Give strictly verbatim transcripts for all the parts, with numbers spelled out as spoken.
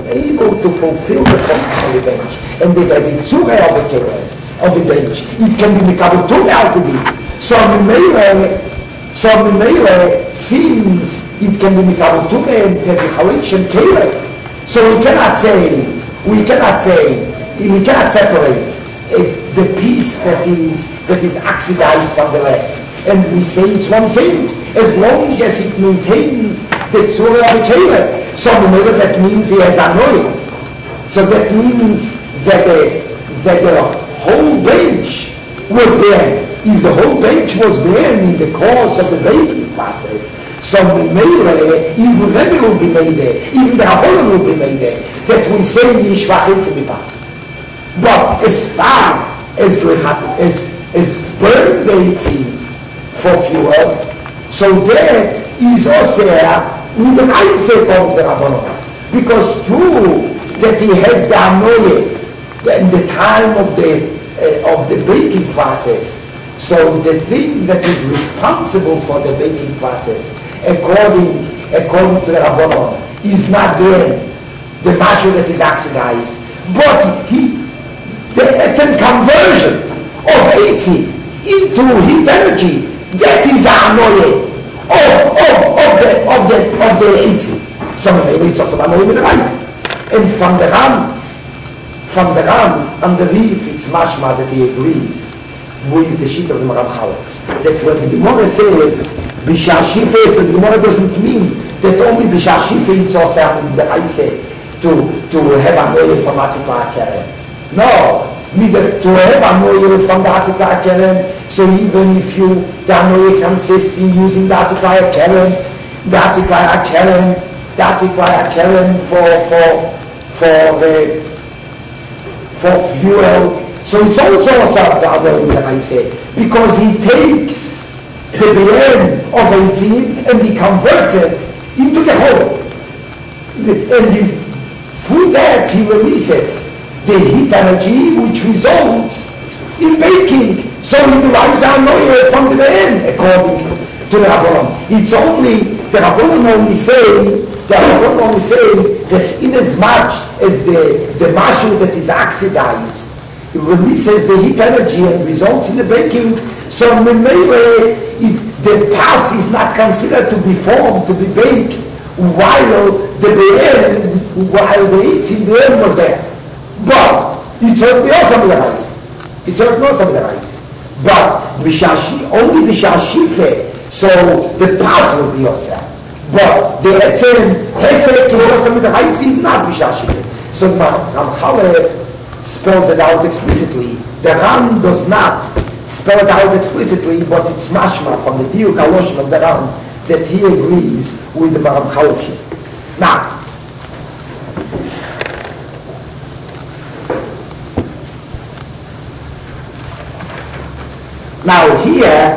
able to fulfill the function of the bench, and there is a tzura of the keren, of the bench, it can be mikabel tumah out to be. So Mimele, so Mimele, since it can be mikabel tumah and there's a chalitz and keren, so we cannot say, we cannot say, we cannot separate uh, the piece that is that is oxidized from the rest, and we say it's one thing as long as it maintains the tzura of the keren. So Mimele, that means he has anoy. So that means that the that the whole bench was there. If the whole bench was there in the course of the baking process, so Mimele, even Rebbe will be made there, even the Rabbanan will be made there, that we say Yishvachim to be passed. But as far as as as burn the eitzim for fuel, so that is also with the mindset of the Rabbanan, because true that he has the anoye in the time of the uh, of the baking process. So the thing that is responsible for the baking process, according according to the Rabbanan, is not there, the mashu that is oxidized, but he, the, it's a conversion of eighty into heat energy. That is anoye of of of the of the of the eighty. Some maybe it's also anoye with the rice, and from the Ram, from the Ram underneath it's mashma that he agrees with the sheet of the Maram Chalek, that when the Gemara says Bishashife, so the Gemara doesn't mean that only Bishashife is also having the Raise to, to have an oil from Atzikla Keren. No, neither to have an oil from the Atzikla Keren, so even if you, the oil consists in using the Atzikla Keren, the Atzikla Keren, the Atzikla Keren for, for, for the, for fuel. So it's also a other that I say, because he takes the Be'en of eighteen and he converts it into the whole. And he, through that he releases the heat energy which results in baking. So he derives our oil from the Be'en, according to the Rabbanan. It's only, the Rabbanan only say, the Rabbanan only say that in as much as the, the mashu that is oxidized, it releases the heat energy and results in the baking. So Mimele, the pass is not considered to be formed, to be baked, while the be'er, while the heat in the air was there. But it certainly also the rice. It certainly also the rice. But Bishashi, only Bishashife, so the pass will be yourself. But the Etzem, Hesed, to also with the rice, not Bishashife. So Ramchale spells it out explicitly. The Ram does not spell it out explicitly, but it's mashma from the Diuk HaLoshen of the Ram that he agrees with the Maram Chaloshi. Now, now here,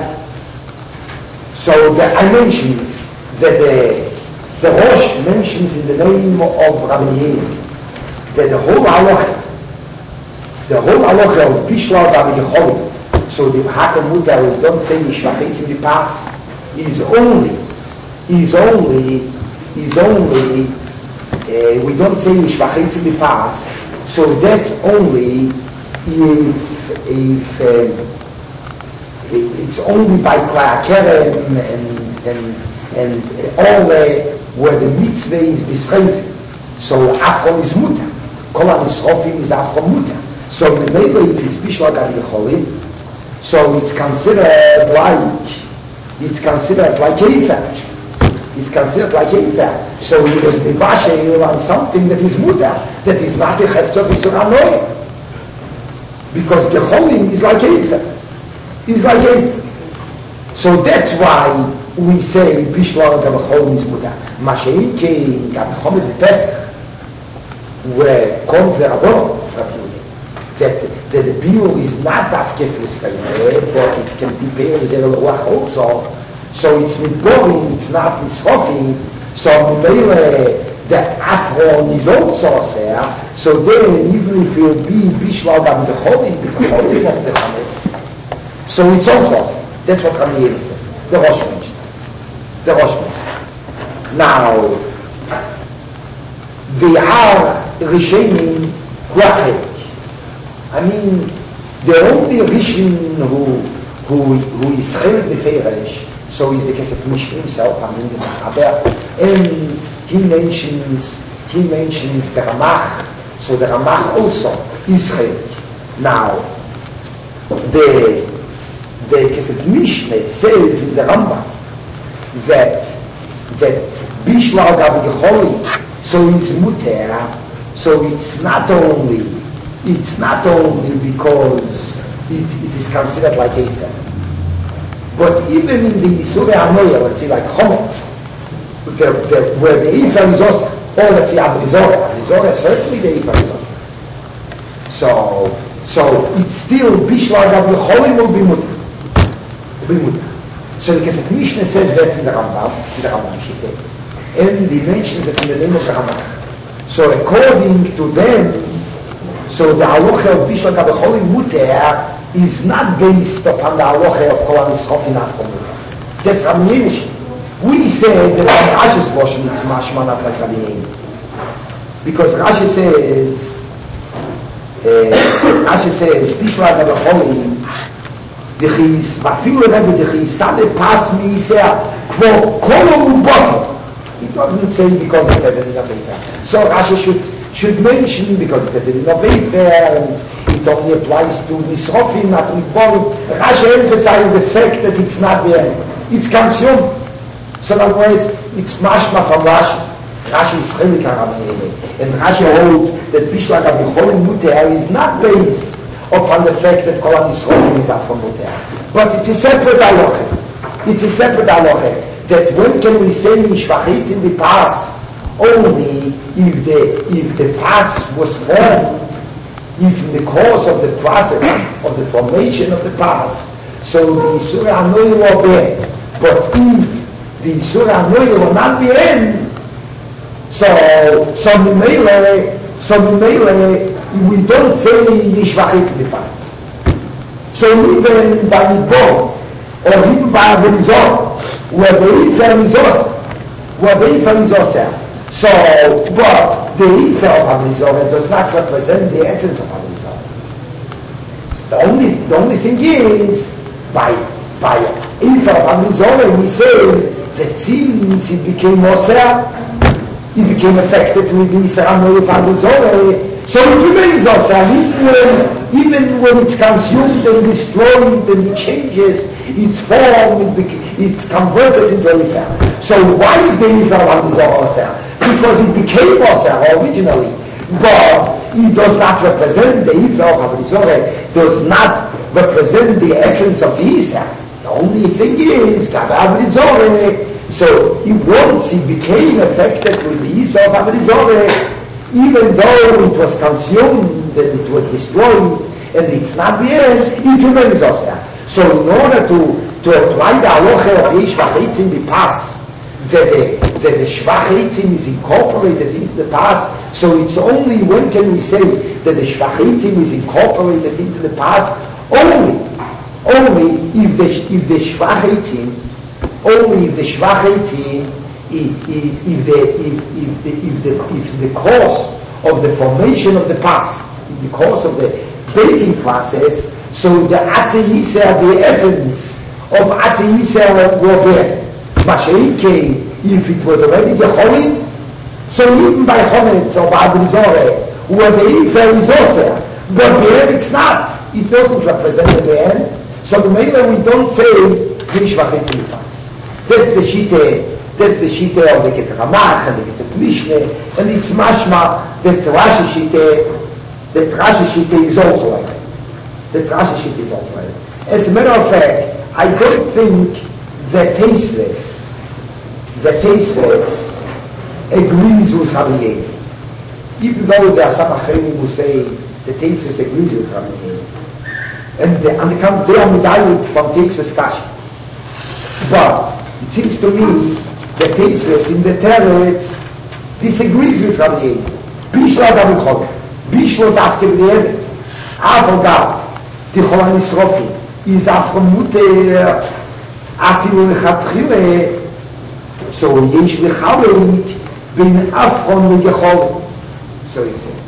so the, I mentioned that the, the Rosh mentions in the name of Rabbi Yehuda that the whole halacha, the whole halacha of Bishla Rabbi Yecholim, so the Hakamuta who don't say Yishvachitz in the past, is only, is only, is only, uh, we don't say Yishvachitz in the past, so that's only if, if um, it's only by Kla'akeren and, and, and all the, where the mitzvah is beschreven. So Afron is muta. Kol HaNisrofim is Afron muta. So maybe if it's Bishla Rabbi Yecholim, so it's considered like, it's considered like Eifer. It's considered like Eifer. So he was Mivashe on something that is muta, that is not a Chefzot Yisur HaNoeh. Because the Cholim is like Eifer. Is like Eifer. So that's why we say Bishla Rabbi Yecholim is muta. Masheike, Rabbi Yecholim is Pesach, where comes the Rabbanon, that, that the biur is not afkefus kaimeh, but it can be be'er zel ruach also. So it's mitborim, it's not misrofim. So the afron is also there. So then, even if it will be bishla gam the cholim, the cholim of the chametz, so it's also there. That's what Rabbi Yehuda says. The Rosh mentioned. The Rosh mentioned. Now, Ve'ar Rishonim Huachet. I mean, the only Rishon who who who is Chelik Befeirish, so is the Kesef Mishnah himself. I mean, the Machaber, and he mentions he mentions the Ramach. So the Ramach also is Chelik. Now, the the Kesef Mishnah says in the Rambam that that Bishla Gabi Gecholi, so it's muter. So it's not only it's not only because it, it is considered like Eifer, but even in the Surah Anoya, let's say like Chometz, the, the, where the Eifer is also, or let's say Abrizora, Abrizora certainly the Eifer is also. So, so it's still Bishla Gabi Gecholi will be muter. Will be muter. So the Kesef Mishnah says that in the Rambam, in the Rambam Shiteh, and he mentions it in the name of the Ramach. So according to them, so the halacha of Bishla Gabi Gecholi muter is not based upon the halacha of Kol HaNisrof Afro. That's Rabbi Yehuda. We say that Rashi's Lashon is mashma not like Rabbi Yehuda, because Rashi says, uh, Rashi says Bishla Gabi Gecholi Dechis Vafilu Rebbe Dechis Sade Pas Miiseh Kvo Kol Ubotim. It doesn't say because it has an innovator. So Rashi should should mention because it has an innovator and it only applies to Nisrofim, not to Niborim. Rashi emphasizes the fact that it's not there. It's consumed. So in other words, it's mashma from Rashi. Rashi is Chelik HaRabbeinu. And Rashi holds that Bishla Gabi Gecholi muter is not based upon the fact that Kol HaNisrofim is Afro muter. But it's a separate halacha. It's a separate halacha. That when can we say Shvachitz in the past? Only if the if the past was formed, if in the course of the process of the formation of the past, so the Isur HaNoyer will be in. But if the Isur HaNoyer will not be in, so so Mimele, so Mimele, we don't say Shvachitz in the past. So even by Nibor, or even by Abenizor, where the Eifer is also, where the Eifer is also. So, but the Eifer of Abenizor does not represent the essence of Abenizor. So the only, the only thing is, by, by Eifer of Abenizor, we say that since it became Osir, it became affected with the Isur HaNoyer of Abenizor, so it remains Osir, even when, even when it's consumed and destroyed and it changes its form, it beca- it's converted into Eifer. So why is the Eifer of Abenizor Osir? Because it became Osir originally, but it does not represent the Eifer of Abenizor, does not represent the essence of the Isur. The only thing is, Gabi Abenizor, so it once it became affected with the Isur of Abenizor, even though it was consumed and it was destroyed and it's not there, it remains Osir. So in order to, to apply the halacha of Yesh V'Chitzim in the past, that the, that the Shvach Eitzim is incorporated into the past, so it's only when can we say that the Shvach Eitzim is incorporated into the past? Only, only if the, if the Shvach Eitzim, only if the Shvach Eitzim If, if, if, the, if, if, the, if, the, if the course of the formation of the past, in the course of the baking process, so the Atzei Yisrael, the essence of Atzei Yisrael will be Mashiach, if it was already the Cholim, so even by Chometz or by Abenizor, where the Eifer is also, but there it's not, it doesn't represent the end, so the Mela we don't say Vish V'Chitzim Pas. That's the Shite. That's the Shita of the Ketramach and the Kesef Mishnah, and it's mashma that Rashi Shita, that Rashi Shita is also like that. That Rashi Shita is also like that. As a matter of fact, I don't think that Tasteless, that Tasteless agrees with Rabbi Yehuda. Even though there are some Achrenim who say that Tasteless agrees with Rabbi Yehuda. And they, and they come, they are medayik from Tasteless Kashi. But it seems to me the Tasteless in the Teretz disagrees with Rabbi Yehuda. Bishla Gabi Gecholi, Bishla Dafke B'Evet, Avodah, Tichol HaNisrofim, is Afro Muter, Afilu Lechatchile, so Yesh Lechaleit, Bin Afron Legecholi. So he says.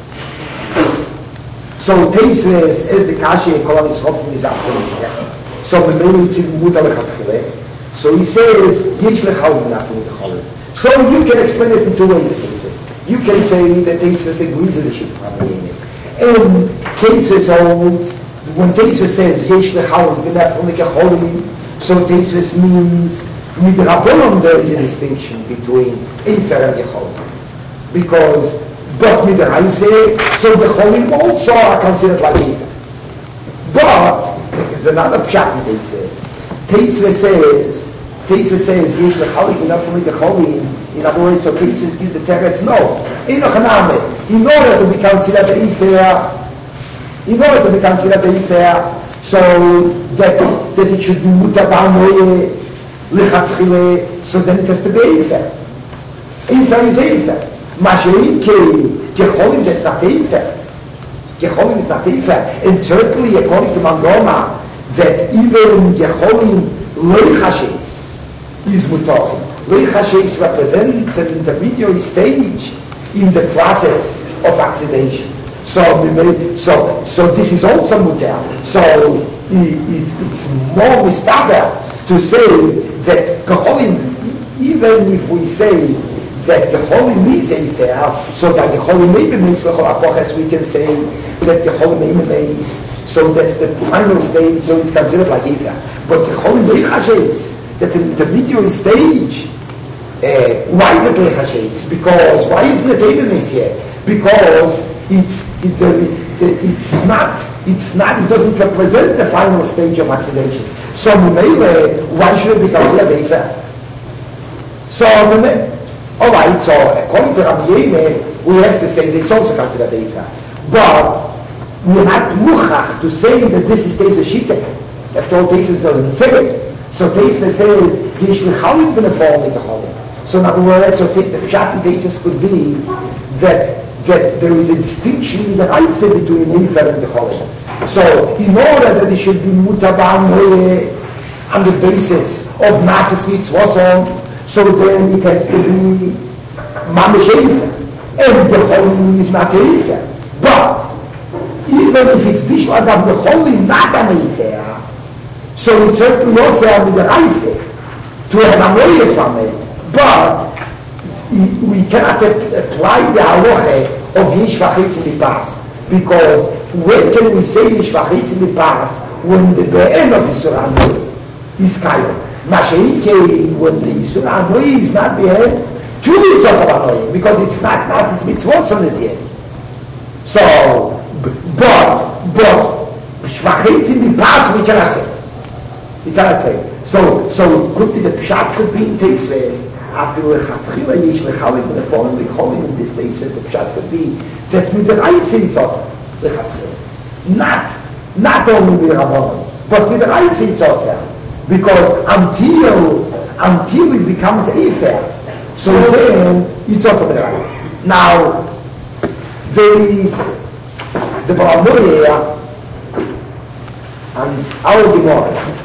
So Teisves is the Kashi Kolanis Hoffman is Akhulin. So we may it's in Muta Lechatchile. So he says, Yish Lechalin Akhulin Lechalin. So you can explain it in two ways, Teisves. You can say that Teisves agrees with the Shittam. And Teisves holds, when Teisves says, Yish Lechalin Lechalin, so Teisves means, with Rabbanon there is a distinction between Eifer and Yecholin. Because but with the Raise, so the Cholim also are considered like Eifer. But, it's another pshat in Teisves. Teisves says, Teisves says, Yesh Lechalin, enough to make the Cholim. In other words, so Teisves gives the teretz, no. In order to be considered Eifer, in order to be considered Eifer, so that, that it should be Mutabam Lechatchile, so then it has to be Eifer. Eifer is Eifer. Mashiach Kecholim, that's not Eifer. Kecholim is not Eifer. And certainly, according to Mandoma, that even Kecholim Leichashes is Mutar. Leichashes represents an intermediary stage in the process of oxidation. So, so, so this is also Mutar. So, it, it's more mistaber to say that Kecholim, even if we say that the Cholim is Eifer, so by the Cholim maybe means Lechol Apoches we can say that the Cholim is, so that's the final stage, so it's considered like Eifer. But the Cholim Leichashes, that's an intermediary stage. Uh, why is it Leichashes? Because, why isn't it Eifer here? Because it's, it, uh, it's not, it's not, it doesn't represent the final stage of oxidation. So, why should it be considered Eifer? So, alright, so according to Rabbi Yehuda, we have to say that it's also considered Eifer. But we're not muchach to say that this is Teisves Shita. After all, Teisves doesn't say it. So Teisves says, Yish Lechalin b'ne form in the Cholim. So in other words, so the Pshat in Teisves could be that that there is a distinction in the Raise between Eifer and the Cholim. So in order that it should be mutabam on the basis of Mases Mitzvos, so then it has to be Mamish Eifer. And the Cholim is not Eifer. But, even if it's Bishul Adam, the Cholim not an Eifer, so it's certainly also under the Raise to have a way from it. But, we cannot apply the halacha of Yish Vachitz in the past. Because, when can we say Yish Vachitz in the past when the Be'en of Yisrael is Kayon? Mashiach, when the Yisrael Anoi is not behead, truly it's also Anoi, because it's not Nasis Mitzvot on this yet. So, but, but, Shvachitz in the past we cannot say. We cannot say. So, so it could be the Pshat could be in Teisves. After Lechatchila Yish Lechalin, the following Lechalin in this Teisves, the Pshat could be that with the Raise it's also Lechatchila. Not, not only with the Rabbanon, but with the Raise it's also. Because until until it becomes Eifer, so then it's also the right. Now there is the Baramurah and our Gemara.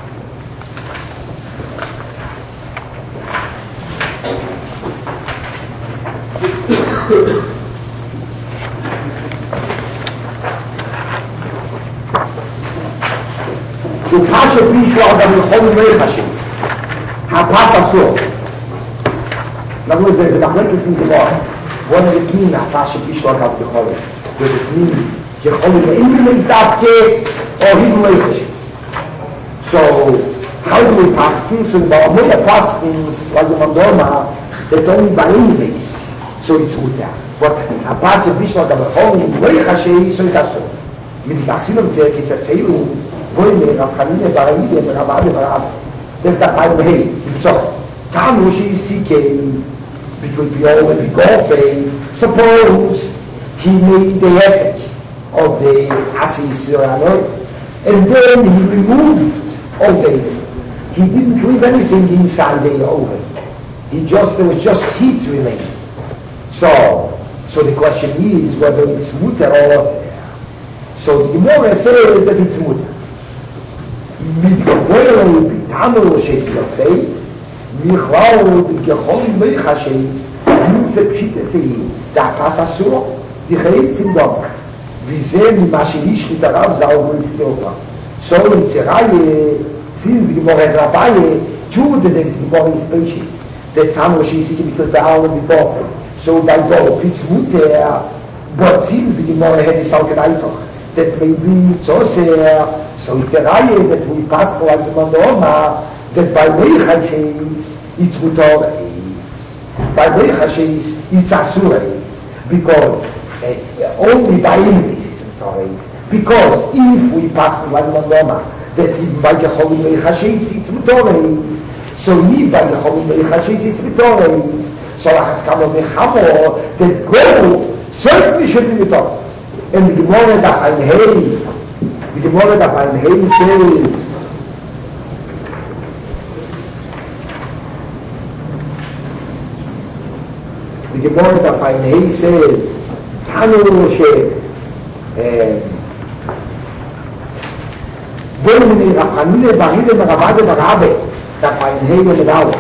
The Pasha Bishwa Adam Yecholim Leichashes. HaPas Asur. In other words, there is a Machlekes in the Gemara. What does it mean, HaPasha Bishwa Adam Yecholim? Does it mean Yecholim Leichashes Davke or Hidden Leichashes? So, how do we pass? So the Baramurah pass like the Mandoma, that only by anyways, so it's Mutar. But HaPasha Bishwa Adam Yecholim Leichashes, so it's Asur. Mit Gasilum Perkis Erzählung, Goyme, Rav Chanina, Baraide, Rav Ade, Rav. That's the time of hey. So, Tam Roshi came between Pio and Bigorfe. Suppose he made the essay of the Atzi Yisrael, and then he removed all the He didn't leave anything inside the oven. He just, there was just heat remaining. So, so the question is whether it's mutar or so the Gemara says that it's mutar. מתגבר ביטענו לו שתלפי מכלל בגחול מיחשי זה פשיט עשי דעקס אסור die Reizen doch, wie sehen, wie Maschinisch mit der Raumsaugung ist Körper. So in Zeraye, sind die Gemorre Rabaye, Jude denkt die Gemorre ist Beischi. Der Tamo schießt sich mit der Arme mit Woche. So bei Gott, Fitzmutter, Borzin, die Gemorre hätte es auch gereitoch. Das bei ihm so sehr, so in Zeraye, das wo ich passe, wo ich man da oma, das bei Meichashe ist, it's Mutter ist. Bei Meichashe ist, it's Asura ist. Because uh, only by English is Mutter ist. Because if we pass from one Mandoma, that even by the Holy Meichashes it's Mutoreis, so if by the Holy Meichashes it's Mutoreis, so as Kamo Mechamo, that go certainly should be Mutoreis. And the Gemara that I'm Hey, the Gemara that I'm Hey says, the Gemara that I'm Hey says, Tanu Moshe, Bueno, mi Rafamile Baride Maravade Barabe, that I inhale it out.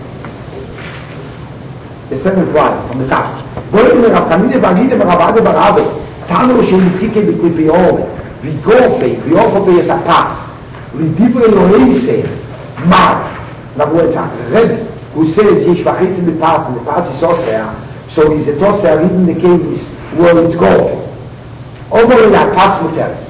The seventh one from the top. Bueno, mi Rafamile Baride Maravade Barabe, Tano Shemisike di Quipione, vi gofe, vi offe es a pass, vi dibre loese, mar, la vuelta, red, who says, Yesh Vachitz the pass, and the pass is Osea, so is it Osea in the case where it's gofe. Over in that pass motels.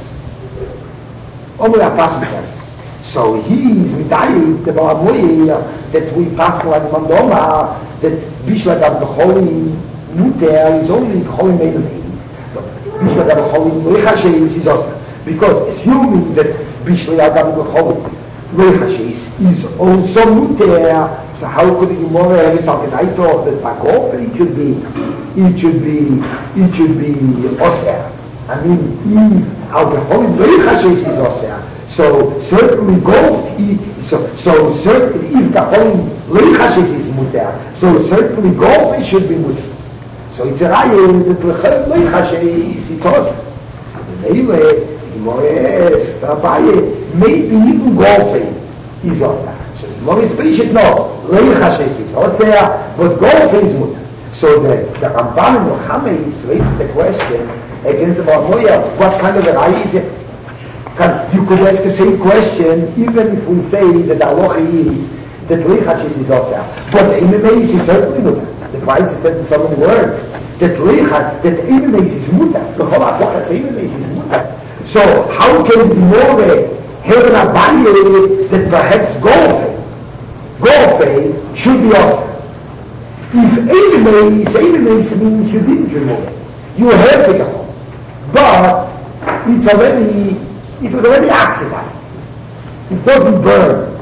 Over a pass so he is medayik the Baramoye that we pass for the Mandoma that Bishla of the Holy Mutter is only the Holy Maiden Bishla of the Holy Meichashes is also because assuming that Bishla of the Holy Meichashes is also Mutter, so how could the Gemara have something I thought that Bakov it should be it should be it should be Osir. I mean, if out the Holy Meichashes is Osir, so certainly go, so, so certainly if the Holy Meichashes is Mutter, so certainly go it should be Mutter. So it's a raya that the Holy Meichashes is Osir. So the Leile, Moes, Rabaye, maybe even golfing is Osir. So the Moes Bishit, no, Meichashes is Osir, but golfing is Mutter. So the, the Ramban Muhammad is raising the question against the Barmoya, what kind of a raya is it? Can, you could ask the same question even if we say that the halacha is that Leichashes is also. But the Imemeis is certainly not. The Price says in so many words that Leichashes, that Imemeis is mutter. The whole halacha says Imemeis is mutter. So how can it be more have an abaya that perhaps golfing, golfing should be also? If Imemeis, Imemeis means you didn't remove it. You have it at home. But it's already, it was already oxidized. It doesn't burn.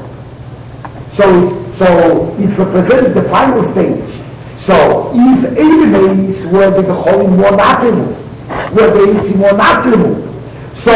So, so it represents the final stage. So if elements were the Gecholim were not removed, were the Eitzim were not removed, so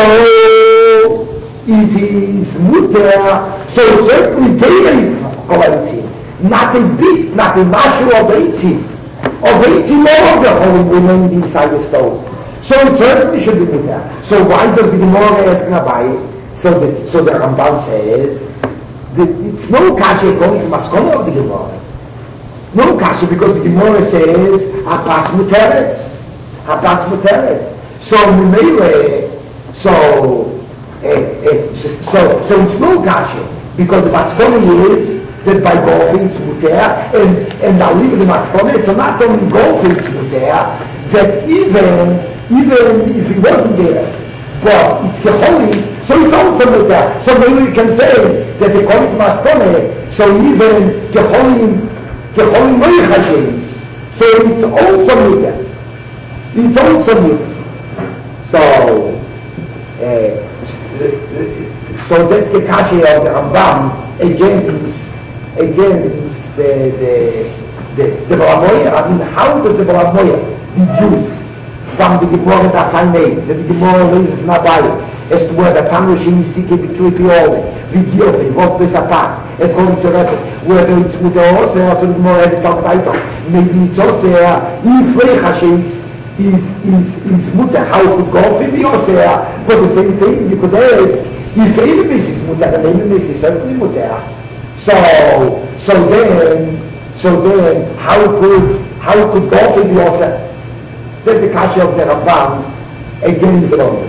it is mutter, so certainly daily of Eitzim, not a bit, not a mashu of Eitzim, of Eitzim all of the Gecholim remained inside the stone. So it certainly should be mutter. So why does the Gemara ask Nabai? So the, so the Rambam says, that it's no kasha according to Maskona of the Gemara. No kasha because the Gemara says, Apas muteres. Apas muteres. So Mimele, so, eh, eh, so, so it's no kasha because the Maskona is that by golfing it's muter, and, and now even the Maskona, so not only golfing it's muter, that even even if he wasn't there, but it's the holy, so it's also like that. So maybe we can say that they call it Maskone, so even the holy, the holy Meichashes, so it's also like that. It's also like that. So, uh, so that's the kasha of the Rambam against, against uh, the, the, the Baramoya. I mean, how does the Baramoya deduce from the Gemara that I made, that the Gemara raises Nabai, as to where the Tamushim Sike between Piole, Vidyofi, what this pass, according to record, whether it's Mutter or Oseh, so the Gemara had it on title. Maybe it's Oseh, if Reichashes is, is, is Mutter, how it could go for the Oseh, but the same thing you could ask, if Eilemis is Mutter, and Eilemis is certainly Mutter. So, so then, so then, how could, how could go for the Oseh? That's the kasha of the Ramban against the Rambam.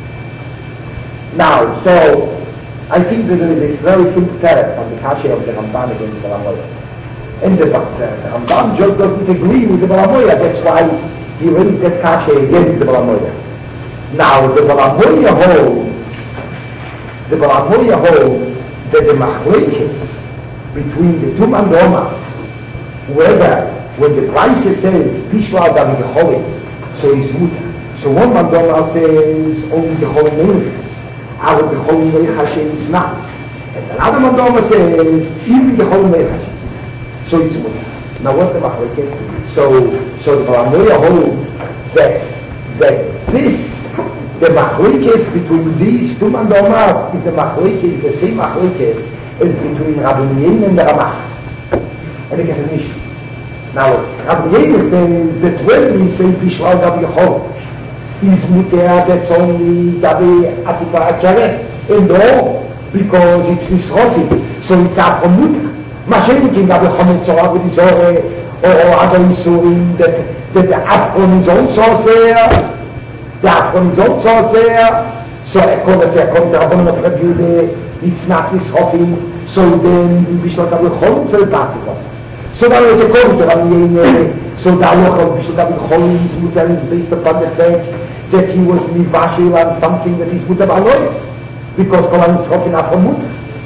Now, so I think that there is this very simple teretz on the kasha of the Ramban against the Rambam. And the, the, the Ramban just doesn't agree with the Balamoya. That's why he raised that kasha against the Balamoya. Now, the Balamoya holds, the Balamoya holds that the machlekes between the two mandomas, whether when the price says Pishwa David Cholim, so he's muta. So one mandoma says only the Cholim Nevis, out of the Cholim Neich Hashem is not. And another mandoma says even the Cholim Neich Hashem. So it's muta. Now what's the machlekes? So so the Balamoya holds that that this the machlekes between these two mandomas is the machlekes, the same machlekes as between Rabbi Meir and the Ramach. And it gets an issue. Now, Rabbi Meir says that when we say Bishwal Gabi Chol, is muter that's only Gabi Atipa Akare, and no, because it's Nisrofi, so it's out from muter. Masheniki Gabi Chomet Zorah with his Ore, or other Isurim, that the Afron is also there, the Afron is also there, so I call it, I call it, I call it, it's not Nisrofi, so then Bishwal Gabi Chol, so it passes us. So now it's a counter, I mean, uh, so the halacha of Bishul David Cholim is mutar is based upon the fact that he was mivashil on something that is mutar b'aloy, because Kolan is chokin after mutar.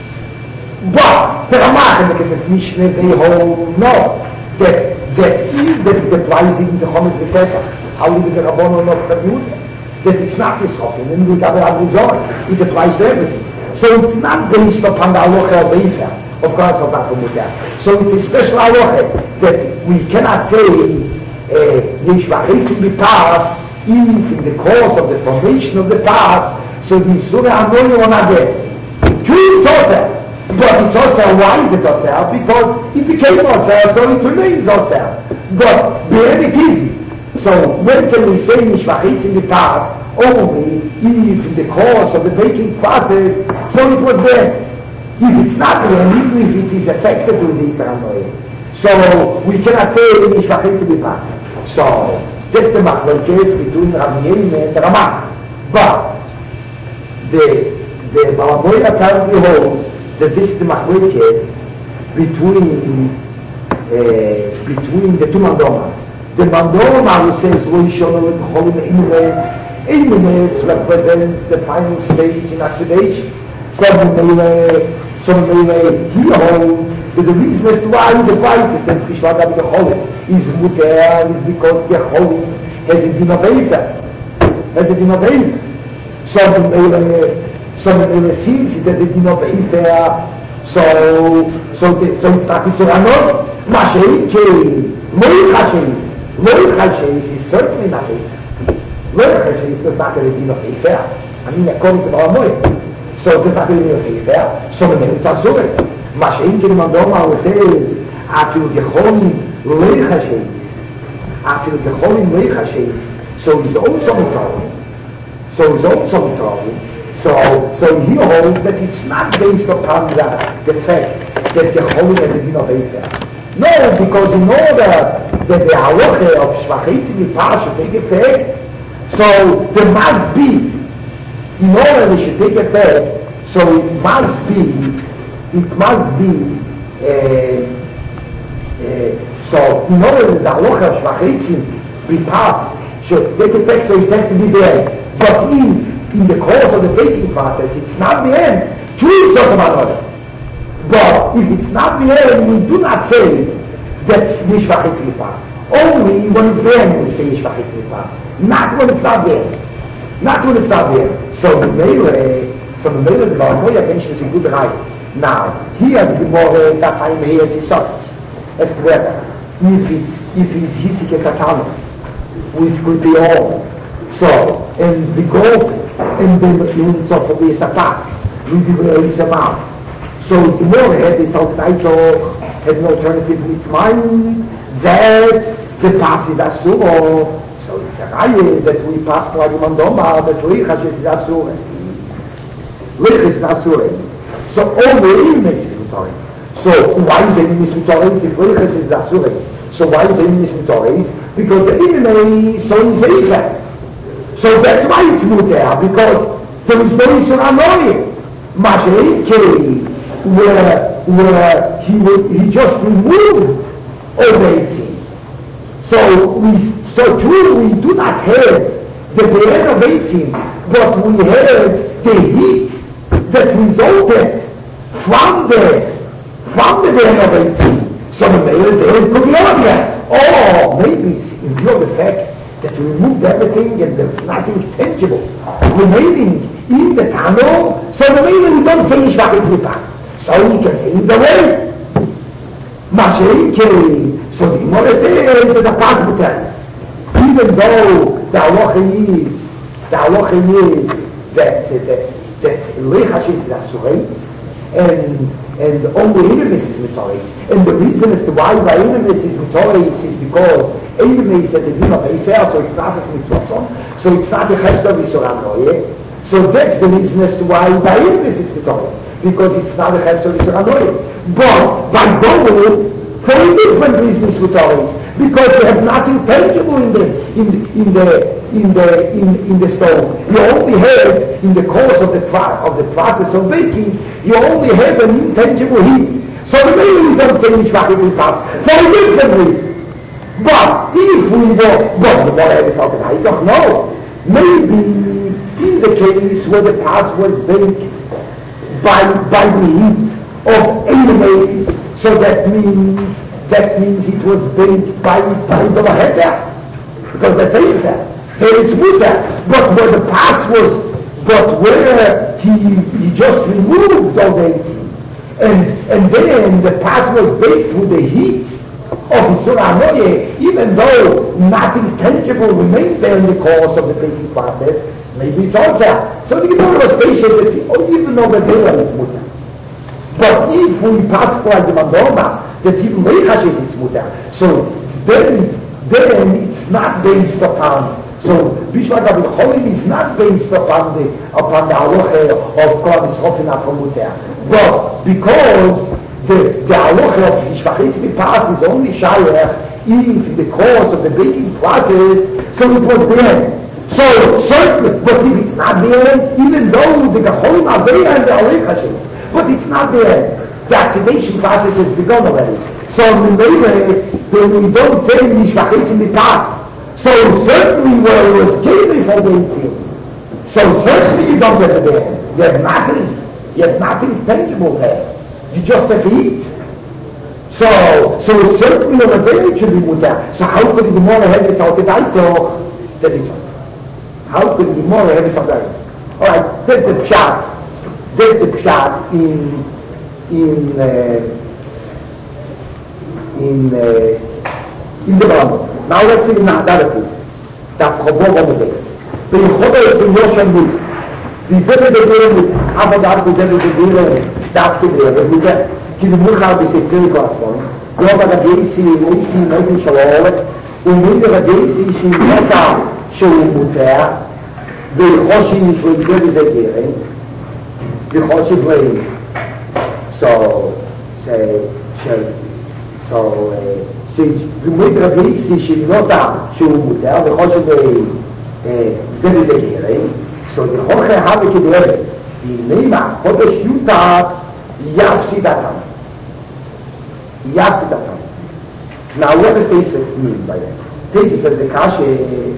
But the Ramach and the Kesef Mishneh, they hold no, that that if that it applies in the Chometz V'Pesach, how we the Rabbanon of the mutar, that it's not this chokin, and we gather on Rizor, it applies to everything. So it's not based upon the halacha of Eifer. Of course, of that Umudya. So it's a special halacha that we cannot say Yesh V'Chetzim B'Pas in the course of the formation of the Pas. So the Surah Amoyu on Adeh. True, it's Osel. But it's Osel. Why is it Osel? Because it became Osel, so it remains Osel. But Be'er it easy. So when can we say Yesh V'Chetzim B'Pas only if in the course of the baking process, so it was there. If it's not there, even if it is affected with this Israel. So we cannot say in Ishvachim to be passed. So that's the machlokes between Rabbi Meir and the Ramach. But the the Balamoya apparently holds that this is the machlokes between uh, between the two mandomas. The mandoma who says Loishon and Cholim Imenes, Imenes represents the final stage in oxidation. Some may some may he holds that the reason as to why the prices and Bishwal Gabi Cholim is muter is because the Cholim has a din of Eifer. Has a din of Eifer. Some may some may seems it has a din of Eifer. So so the, so it's not so another. Mashay K Loich Hasheis Loich Hasheis is certainly not Eifer. Loich Hasheis does not have a din of Eifer. I mean according to our Moed. So there's not really a there. So the name is Asuret. Mashin Kiri Mandoma says, after the Cholim Loich Hasheis, after the Cholim Loich Hasheis, so he's also Mitralim. So he's also Mitralim. So, so he holds that it's not based upon the, the fact that the Cholim has a din of Eifer. No, because in order that the halacha of Shvacheitim Yipah should take effect, so there must be, in order they should take effect, so it must be, it must be, uh, uh, so in order that the halacha of Shvacheitim Yipah should take effect, so it has to be there. But in, in the course of the baking process, it's not the end. True, talk about it. But if it's not the end, we do not say that Yishvachitz Yipah. Only when it's there we say Yishvachitz Yipah. Not when it's not there. Not when it's not there. So the Meile, so the Meile, the Balamoya mentions a good right. Now, here the Gemara, that time here is his son. Es Greta. If it's, if it's Hisik Esakana, which could be all. So, and the gold, and the influence of the Sapas, with the Elisabah. So the Gemara had this title, had an alternative in its mind, that the pass is Asur. So it's a Raya that we pass to Adimandoma, that Richash is Asur. Richash is Asur. So all the Ilmes is Mutaris. So why is it Ilmes Mutaris if Richash is Asur? So why is it Ilmes Mutaris? because anyway, so is Eicha. So that's why it's muter, because there is no Isur Anoye. Masheike, where, where he, he just removed all the eighteen. So we, so too we do not have the Be'er of eighteen, but we have the heat that resulted from the, from the Be'er of eighteen. So the Be'er there is Kuglosia. Or maybe in view of the fact that we removed everything and there's nothing tangible remaining in the tunnel, so the Be'er we don't finish what it's with us. So we can say in the way. Masheike, so the Gemara says that the possible times, even though the halacha is, the halacha is that that that lechash is nasureis, and and only enemies is mitoris, and the reason as to why the enemies is mitoris is because enemies has a din of efer, so it's not as mitzvah, so it's not a chesed of Isur Anoye. So that's the reason as to why the enemies is mitoris, because it's not a chesed of Isur Anoye. But by going for a different reasons with always, because you have nothing tangible in the in in the in the in, in the stove. You only have in the course of the of the process of baking, you only have an intangible heat. So the way we don't say Mishpach will pass for a different reason. But if we were well, the more I decided, I don't know. Maybe in the case where the pass was baked by by the heat of enemies. So that means that means it was baked by by the Laheta, because that's it there. There it's muter. But where the pass was, but where he he just removed all the eighteen, and and then the pass was baked with the heat of Isur Anoye, even though nothing tangible remained there in the course of the baking process. Maybe it's also. So the Gemara was patient that oh, even though the Dela is muter. But if we pass by the Mandomas, that even Lechash is its muter, so then, then it's not based upon, so Bishmak Abel Cholim is not based upon the, upon the halacha of God is Chofin from muter. But because the, the halacha of Bishmak Abel pass is only Shayach in the course of the baking process, so it was there. So certainly, but if it's not there, even though the Cholim are there and the Lechash, but it's not there. The oxidation process has begun already. So in the way, then we don't say Mishpach in the past. So certainly where it was given for the eighteen. So certainly you don't have it there. You have nothing. You have nothing tangible there. You just have heat. So, so certainly on the day it should be muter. So how could the Gemara have this out the Daito? That is how could the Gemara have this out the Daito? Alright, that's the pshat. That's the pshat in in uh, in uh, in the Bible. Now let's see in the other places. That Chobot on the base. The Chobot is the Yoshan with the Zebed Zebed with Abadar, the Zebed Zebed, that to be able with that. Ki the Murchal is a clinical aspect. The Oba Gadeisi, Uti, Noitin Shalom, Umida Gadeisi, Shi Nota, Shi Muter, the Choshi is with Zebed Zebed. The Choshi way. So, say, so, uh, since the Mitra Gadeisi, Shi Nota, Shi Muter, the Choshi way, Zebed Zebed. So the Choche habe to the other. The Nema, Chodesh Yutat, Yapsidatam. Yapsidatam. Now what does Tesis mean by that? Tesis says the Kashe,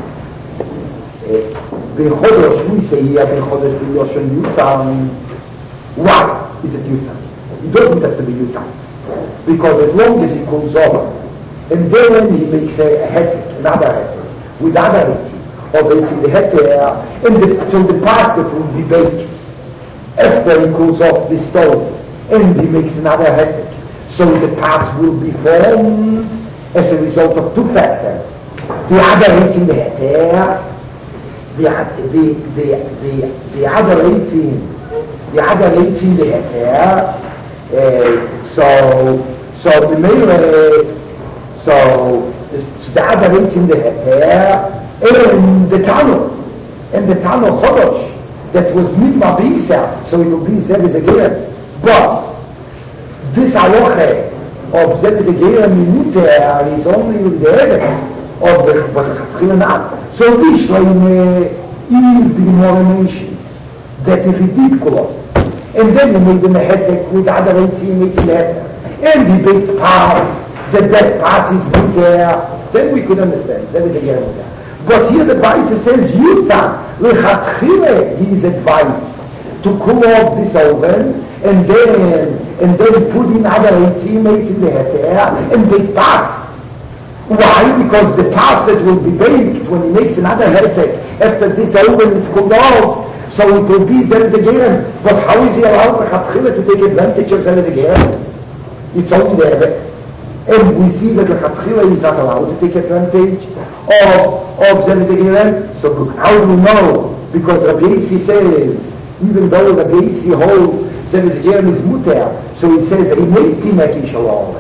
the Chodesh, we say here, the Chodesh Yoshan Yutam. Why is it Yutam? It doesn't have to be Yutam. Because as long as he comes over, and then he makes a, a hesed, another hesed, with other hesed, or it's in the heter, and the, so the pasta will be baked after he cools off the stove, and he makes another hesed. So the past will be formed as a result of two factors. The other eats in the heter, the the the the the other eats in the other eats in the heter. Uh, so so the male, so the other eats in the heter. And the tunnel, and the tunnel Chodosh, that was Midma Bisa, so it will be Zebes again. But this halacha of Zebes again Minuter is only with the Eden. of the Chachila. So Bishleim is the moral that if he did Kulot, and then he made him a Hesek with other eighteen, eighteen letters, and he did pass, the death pass is good there, then we could understand. That is again. But here the Bible says, Yutzah, Lechatchile, he is advised to cool off this oven, and then, and then put in other eighteen, eighteen letters, and they pass. Why? Because the pass that will be baked when he makes another Hesek after this oven is cooled off, so it will be Zelez again. But how is he allowed Lechatchile to take advantage of Zelez again? It's only there. And we see that Lechatchile is not allowed to take advantage of, of Zelez again. So how do we know? Because Rabbi Yossi says, even though Rabbi Yossi holds Zelez again is muter, so he says, Emeiti meki shalom.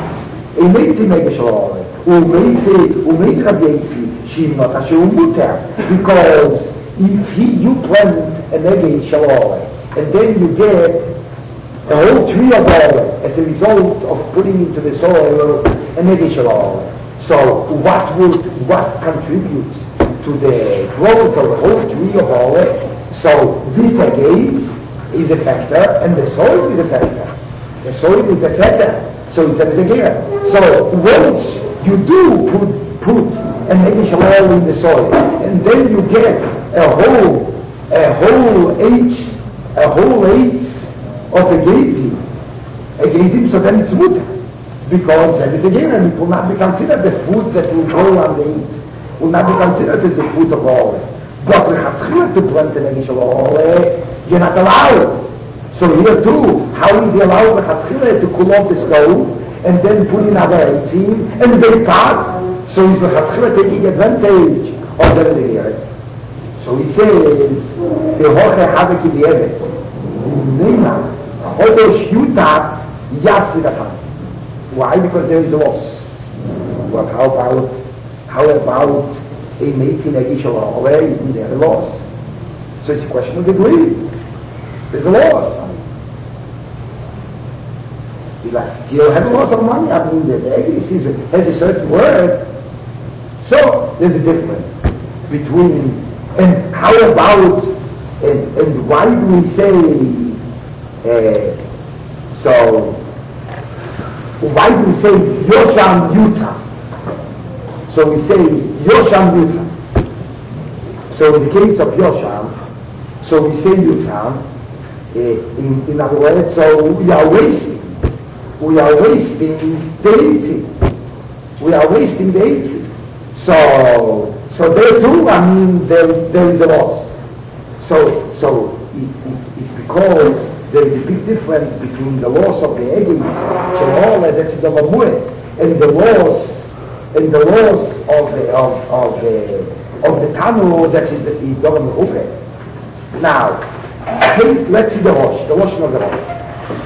Emeiti meki shalom. Umeiti, umeiti Rabbi Yossi, she's not a shalom muter. Because if he, you plant an egg in shalom, and then you get a whole tree of oil as a result of putting into the soil an additional oil. So what would, what contributes to the growth of the whole tree of oil? So this agates is a factor and the soil is a factor. The soil is the center. So it's a again. So once you do put, put an additional oil in the soil and then you get a whole, a whole H, a whole eight of a gazing, a gazing, so then it's mutter. Because that is again, and it will not be considered the food that will grow on the eats, will not be considered as the food of all. But we have to plant an initial all, you're not allowed. So here too, how is he allowed to cool off the stove and then put in other eighteen and they pass? So he's taking advantage of that here. So he says, the hoche habe ki di'evet, Nina, Chodesh Yutat Yatsidatan. Why? Because there is a loss. But how about, how about a making a Gishal? Where isn't there a loss? So it's a question of degree. There's a loss. Like, you have a loss of money. I mean, the egg has a certain word. So there's a difference between, and how about, and, and why do we say, uh, so, why do we say Yosham Yuta? So we say Yosham Yuta. So in the case of Yosham, so we say Yuta, uh, in, in other words, so we are wasting. We are wasting the eighty. We are wasting the eighty. So, so there too, I mean, there, there is a loss. So, so it, it, it's because there is a big difference between the loss of the eggs, that's the Lamue, and the loss, and the loss of the of, of the of the Tanu that is the Idom Upe. Now, let's see the Rosh, the Rosh of the Rosh.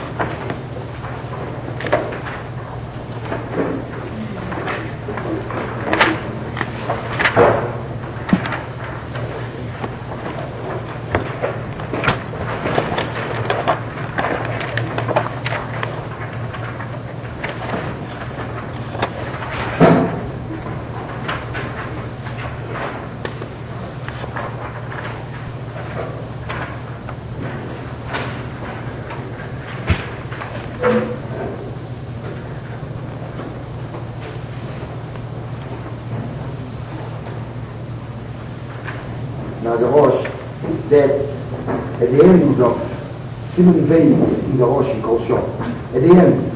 Simon Veins in the Rosh in Kol Shor. At the end,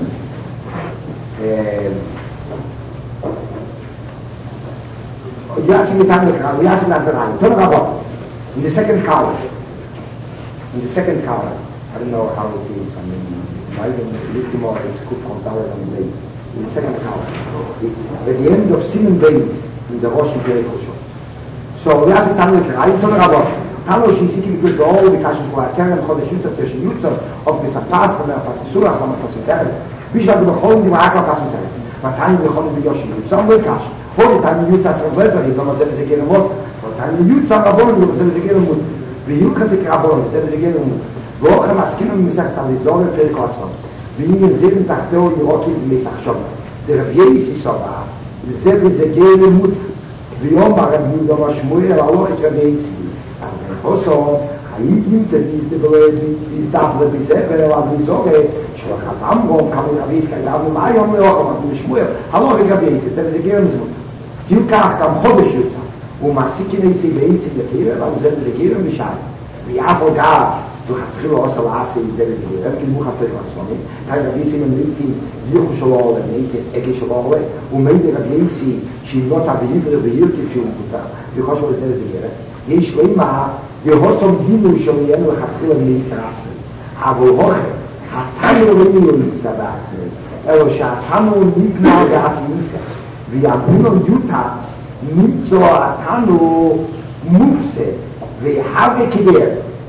Yasim Mitan Lekral, Yasim Lantaran, Ton Rabot, in the second column, in the second column, I don't know how it is, I mean, even this Gemara is good from Tawad and Veins. In the second column, it's at the end of Simon Veins in the Rosh in Kol Shor. So Yasim Mitan Lekral, Ton Rabot. Tamo shi siki mit go all the kashin for a kern khodesh yutz tsh yutz of this pass from the pasura from the pasiter wie shad bekhol di maaka pasiter matan bekhol di yosh yutz am bekash hol tan yutz traversa di zama zeme zegel mos tan yutz am abon di zeme zegel mut vi yutz ze abon zeme zegel mut go kham askin mi sak sam di zone pel kotson vi in den sieben tag do di roki di mesach shom der rabbi si soba זה וזה גאה למות, ויום הרבים דבר שמואל, הלוך את רבי יצחי. אבל חוסו, הידים תדיס דברי בספר, אז לזורת, שלוחת אמרום, כמה רבי יצחי, אבל מה היום לא אמרנו לשמואל, הלוך את רבי יצחי, זה וזה גאה למות. דיוק כך גם חודש יוצא, הוא מעסיק כנסי בעצם לקיר, אבל זה וזה גאה משל. ויעפו גאה, וחתחילו עושה לעשה עם זה וזה גאה, כי הוא חפר לעצמם, כאן רבי יצחי ממליתי, זיכו שלו עולה, נהייתי אגי שלו עולה, ומיידי רבי יצחי, שימנות אביעבר וירטיב שהוא מפותח, וחושב לזה וזה גאה. יש לימה, והוסום דינו שלנו לחתחילה מייסר עצמי. אבל הוכר, התנו ראינו מייסר בעצמי, אלו שהתנו נגנע בעצמיסר, ויאמרו יוטץ, נמצוא התנו מופסד, ויחווה כדר.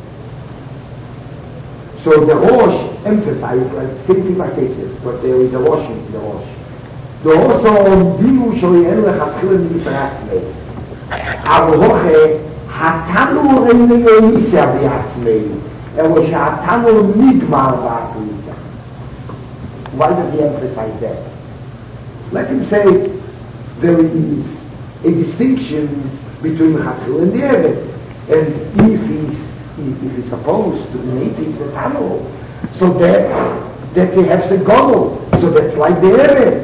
So the Rosh emphasizes like simply like this, but there is a Rosh in the Rosh. The Rosh דינו שלנו לחתחילה מייסר עצמי. אבל הוכר, התנו ראינו מייסר בעצמי, אלו שהתנו נגמר בעצמיסר. Why does he emphasize that? Let him say there is a distinction between Chatchil and the Eved. And if he's, if he's supposed to be mating the Tanu, so that's, that's a Hefsed Godel. So that's like the Eved.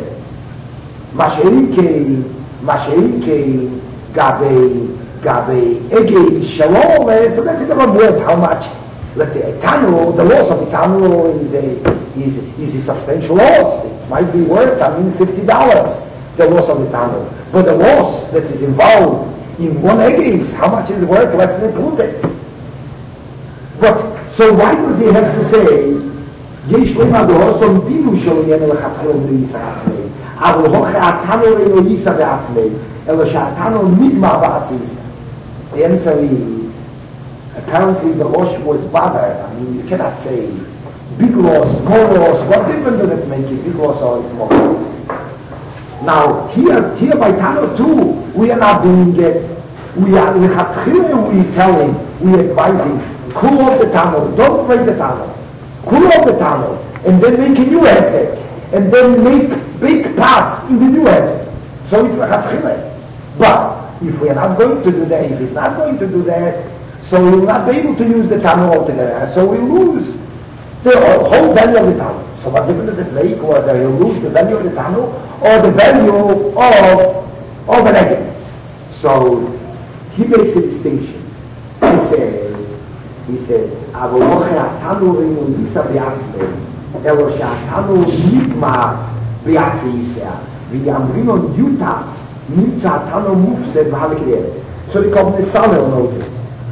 Mashein Mashein Gabe Gabe Ege Shalom, so that's a word how much. Let's say a Tanu, the loss of a Tanu is a, is, is a substantial loss. It might be worth, I mean, fifty dollars, the loss of the Tanu. But the loss that is involved in one egg is, how much is it worth? Less than a Pute. But, so why does he have to say, יש למה דורסון דינו שלו יהיה לכתחילה מייסר עצמי, אבל הוכר התנו ראינו ייסר בעצמי, אלא שהתנו נגמר בעצמיסר. The answer is, apparently the Rosh was bothered. I mean, you cannot say big loss, small loss. What difference does it make if big loss or small loss? Now, here, here by Tano too, we are not doing it. We are, we have we telling, we advising, cool off the Tano, don't break the Tano. Cool off the Tano, and then make a new asset, and then make big pass in the new asset. So it's Lechatchile. But if we are not going to do that, if he's not going to do that, so we will not be able to use the Tanu altogether. So we lose the whole value of the Tanu. So what difference does it make whether you lose the value of the Tanu or the value of, of the negatives? So he makes a distinction. He says, he says, Avoloche atanu reinu yisa bi'atzmei, elo she'atanu nigmar bi'atzisea, v'yamrinon yutatz, nimtza atanu mufsed v'halekideret. So he comes the Samuel notice.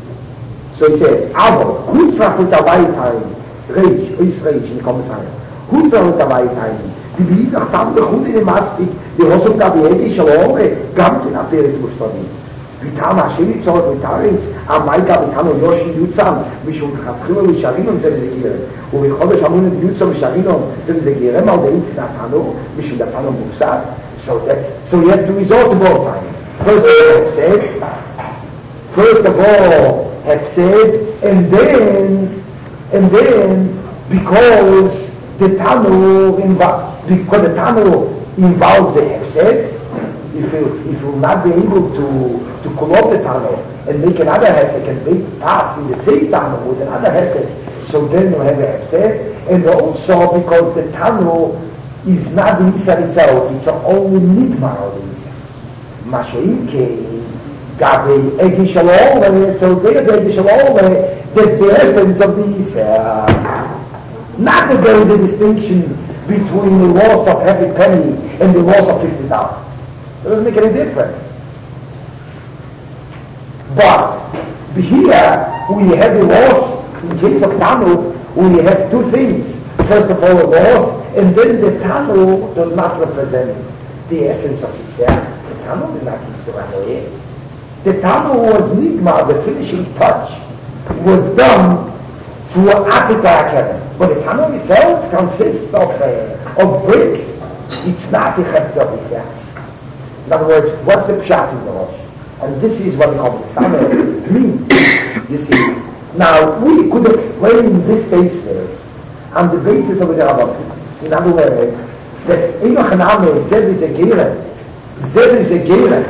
So he said, Avo, Hutzrach mit der Weitheit, Reich, ist Reich, in der Kommissar. Hutzrach mit der Weitheit, die blieb nach dann der Hund in dem Mastik, die Hossum da die Edi Shalome, gamt in Aperes Mustadi. Wie Tam Hashem Tzor, wie Taritz, am Maika, wie Tam Yoshi Yutzam, Mishum Chatchilo, Mishavinon, ze Vizegirem. Und wie Chodesh Amunet Yutzam, Mishavinon, ze Vizegirem, al der Itz Natano, Mishum Natano Mufsad. So that's, so he has to resort to both times. First of all, said, first of all, have said, and then, and then, because the Tanu involved, because the Tanu involves the have said, if you, if you will not be able to, to call up the Tanu and make another hesed and make pass in the same Tanu with another hesed, so then you have a have said, and also because the Tanu is not the Isar itself, it's only Nigmar of the Isar. Mashaike, Gabi, Egi Shalom, so there, the Egi Shalom, that's the essence of the Isra. Not that there is a distinction between the loss of every penny and the loss of fifty dollars. It doesn't make any difference. But here, we have the loss, in case of Tanu, we have two things. First of all, the loss, and then the Tanu does not represent the essence of Isra. The Tanu is not Isra. The Tanu was Nigma, the finishing touch, was done through an Atika. But the Tanu itself consists of, uh, of bricks. It's not a Chetz of Isra. In other words, what's the Pshat in the Rosh? And this is what we call the Samer means. You see, now we could explain this basis on the basis of the Rabbah. In other words, that Enoch Name said is a Gere, there is a gera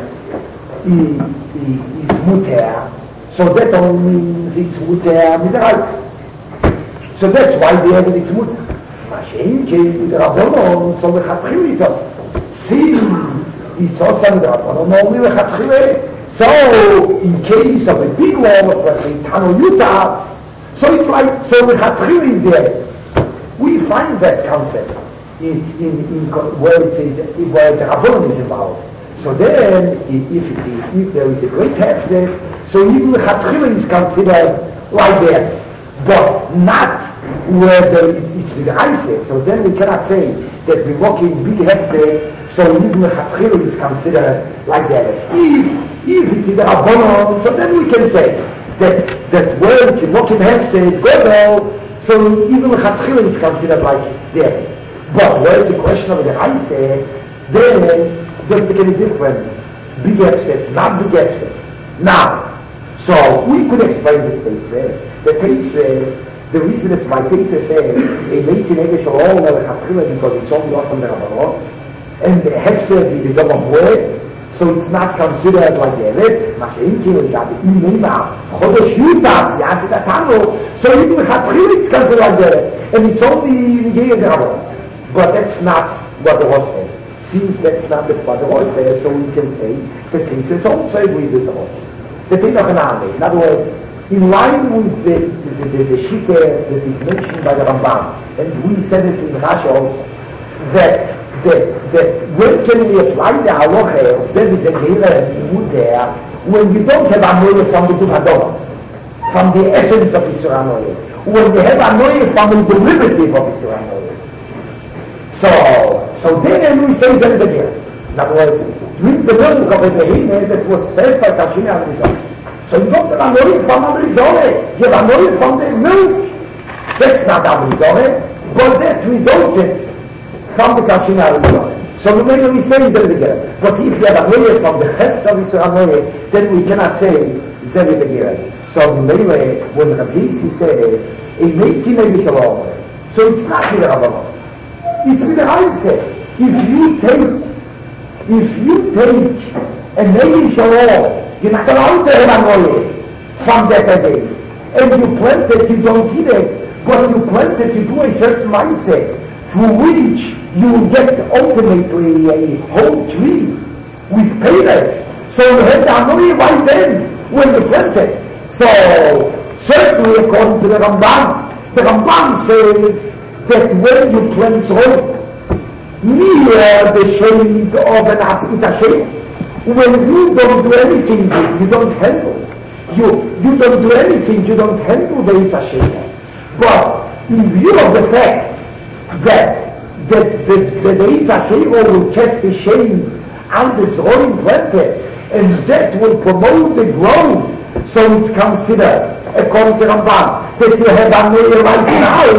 is muter, so that only means it's muter midrash. So that's why they have it's muter. Mashenke, the Rabbanon, so the Chatchilita, since it's also the Rabbanon, only the Chatchilita. So, in case of a big loss, let's say Tano Yutas, so it's like, so the Chatchilita is there. We find that concept in, in, in where, it's in, where the Rabbanon is involved. So then, if, it's a, if there is a great hefsek, so even the Chatchilita is considered like that. But not where the, it's with the Haise. So then we cannot say that we walk in big hefsek, so even the Chatchilita is considered like that. If, if it's in the Rabbanon, so then we can say that, that where it's in walking hefsek, Godel, so even the Chatchilita is considered like that. But where it's a question of the Haise, then doesn't make any difference. Big hefsek, not big hefsek. Now, so we could explain this thesis. The thesis, the reason is my thesis says a late nigga shall all never have because it's only awesome there are and the hefsek is a double word, so it's not considered like a evet. Mashenki we got the imena chodesh yutas yatsi tatano, so even chatchila it's considered like that, and it's only nigga there. But that's not what the Rosh says. Since that's not what the Rosh says, so we can say the thesis also agrees with the Rosh. The thing of an army, in other words, in line with the, the, the, the shita that is mentioned by the Rambam, and we said it in Rashi also, that, that, that when can we apply the halacha of Zevis and Geira and Muter when you don't have Anoye from the Tuhador, from the essence of Isur Anoye, when you have Anoye from the derivative of Isur Anoye. So, so then we say Zevis and Geira. In other words, drink the milk of a behemah that was fed by Tashina and Rizal. So you don't have Anoye from Amrizone, you have Anoye from the milk. That's not Amrizone, but that resulted from the Tashina and Rizal. So the way we say Zevis again. But if you have Anoye from the Chetz of Isur Anoye, then we cannot say Zevis again. So the way when Rabbi Yissi says, a making a Mishalom, so it's not with the Rabbanon. It's with the Haise. If you take If you take a Negi Shalom, you're not allowed to have Anoye from that days. And you plant it, you don't eat it, but you plant it, you do a certain mindset through which you will get ultimately a whole tree with payers. So you have the Anoye right then when you plant it. So certainly according to the Rambam, the Rambam says that when you plant hope, near the shade of an atzis is a shade. When you don't do anything, you don't handle. You you don't do anything, you don't handle the Itza shade. But in view of the fact that that the, the, the Itza shade will cast the shade on this rolling planted, and that will promote the growth, so it's considered, according to Rambam, that you have a nail right now.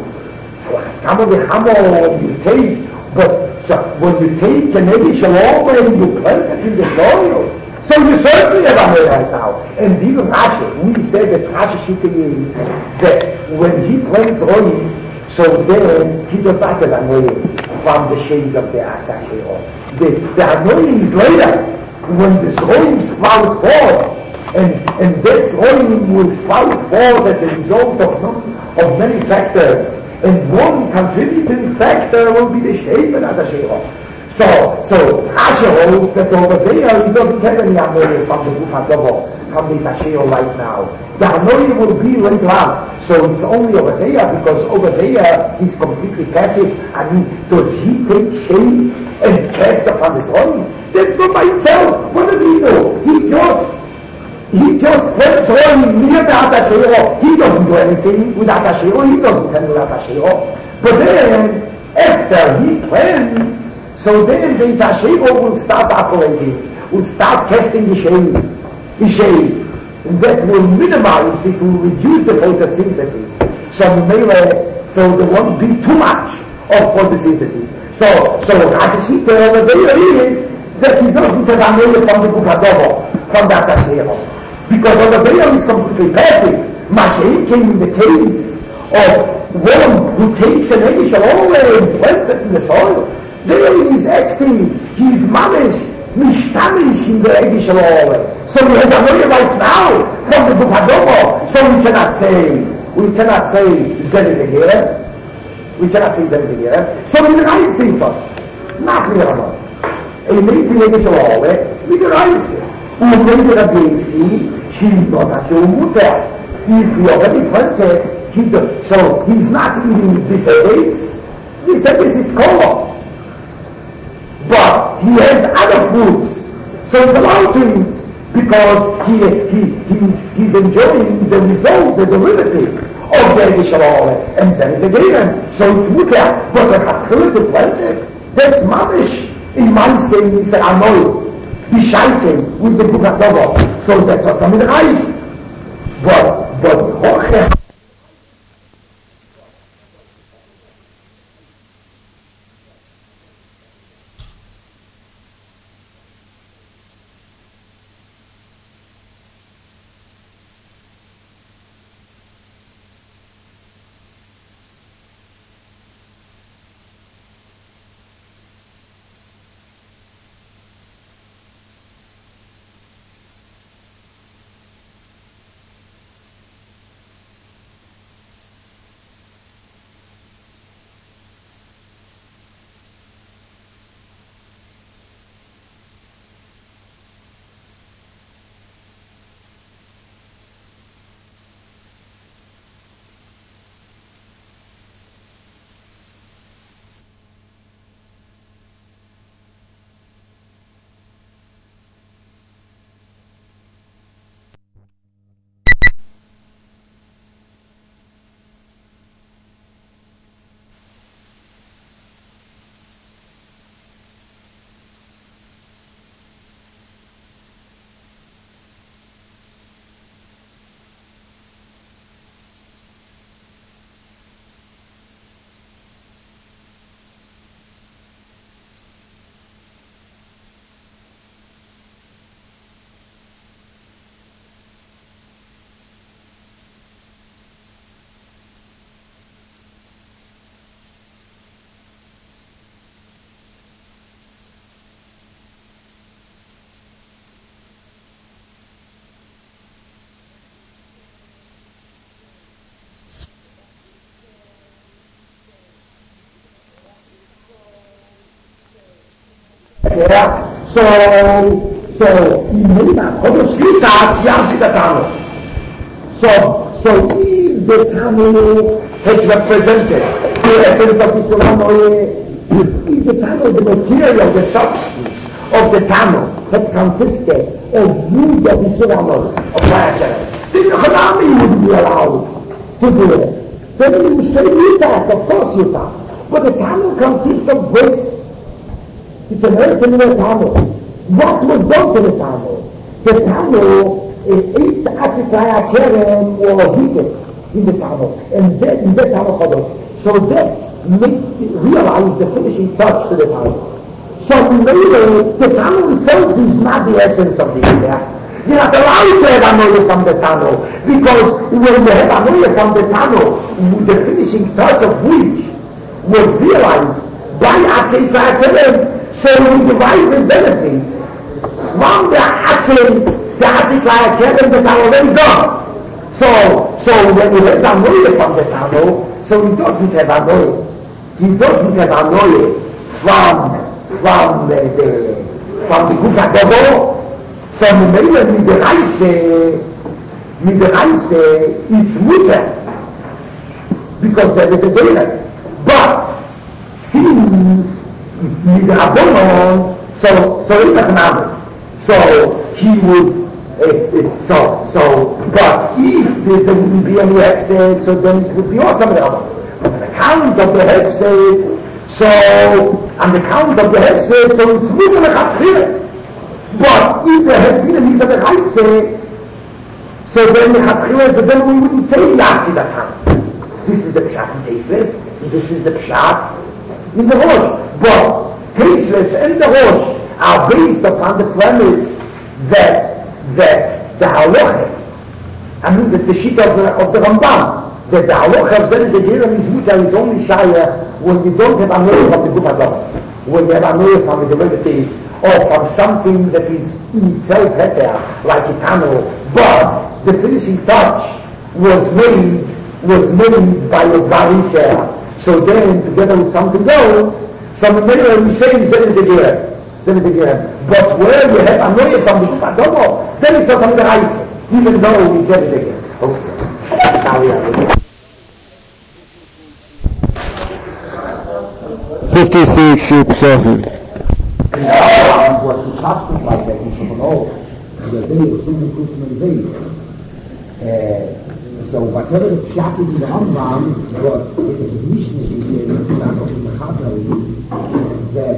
So as Kamo V'Chamo, you take. But so, when you take an Negi Shalom and you plant it in the soil, so you certainly have a right now. And even Rashi, we say that Rashi Shita is that when he plants oil, so then he does not have a Noye from the shade of the Asasheo. The, the Anoye is later, when the soil sprouts forth, and, and that soil will sprout forth as a result of, of many factors. And one contributing factor will be the shape of the Sheikhah. So, so Rashi holds that over there he doesn't have any Anoye from the Guf HaDovo, from the Tasheo right now. The Anoye will be later on. So it's only over there because over there he's completely passive. I mean, does he take shape and cast upon the soil? That's not by itself. What does he do? He just He just plants oil near the Atasheo. He doesn't do anything with Atasheo. He doesn't handle Atasheo. But then, after he plants, so then the Atasheo will start operating, will start casting the shade, the shade. And that will minimize, it will reduce the photosynthesis. So maybe, so there won't be too much of photosynthesis. So, so Rashishita over there is that he doesn't have a nail from the Guf HaDovo, from the Atasheo. Because over there is completely passive. Mashiach came in the case of one who takes an Negi Shalom and plants it in the soil. There he is active, he is mamish, mishtamish in the Egish Lord. So he has a way right now from the book Hadomo. So we cannot say, we cannot say Zer is a Gerem. We cannot say Zer is a Gerem. So we can say it. Not clear enough. A lady in Egish Lord, we can say it. Und wenn wir das sehen, she not a show mutter. If we already planted, he do, so he's not eating this eggs. This eggs is common. But he has other foods. So it's allowed to eat because he, he, he's, he's enjoying the result, the derivative of the Egish Lord. And then it's a green. So it's mutter. But the Hatchil to plant it, that's mamish. In my saying, he said, I know it. Be shaken with the book of Torah. So that's what's on the eyes. But, but, okay. Yeah. So, so, Imena, Kodo Shlita, Atziyasi the Tano. So, so if the Tano had represented the essence of the Solano, if the Tano, the material, the substance of the Tano had consisted of wood of the Solano, of fire, then the Hanami would be allowed to do it. Then you would say Yutas, of course Yutas. But the Tano consists of bricks. It's an earthen Tano. What was done to the Tano? The Tano, each Atzikaya Kerem was heated in the Tano. And that, in that Tano Chodesh. So that made, realized the finishing touch to the Tano. So later, the Tano itself is not the essence of the Yitzhak. You're not allowed to have Anoya from the Tano. Because when you have Anoya from the Tano, the finishing touch of which was realized by Atzikaya Kerem, so we divide the benefit from the actually the Atzikaya Kerem that are already done. So, so when he has Anoya from the Tano, so he doesn't have Anoya. He doesn't have Anoya from, from the, the from the Kuka Dogo. So maybe with the Reise, with the Reise, it's mutter. Because there is a daylight. But, since with the Abonon, so, so it's not so he would, uh, so, so, but if there wouldn't be any Hexed, so then it would be awesome. But on account of the Hexed, so, on the count of the Hexed, so it's moving like a clear. But if there had been a Misa the Hexed, so then the Chatchila, so then we wouldn't say Yahzi that time. This is the Pshat in Tasteless, and this is the Pshat in the Rosh. But Tasteless and the Rosh are based upon the premise that that the Halacha, I mean that's the sheet of the, of the Rambam, that the Halacha of Zer Zegirim is Mutar is only Shaya when you don't have Anoya from the Guf HaDavar. When you have Anoya from the derivative or from something that is in itself better, like a tunnel, but the finishing touch was made, was made by a Varisha. So then, together with something else, some mineral we say is there is a gear. There is a gear. But where you have a noya from the Kupadomo, then it's also the rice, even though it's there is a gear. Okay. Now we are fifty-six sheep suffering. And what was happened like that, you should know, the day of Sunnah Kusman Day. So whatever the pshat is in the Rambam, but it is a mishnah in the Rambam in the Chatari, that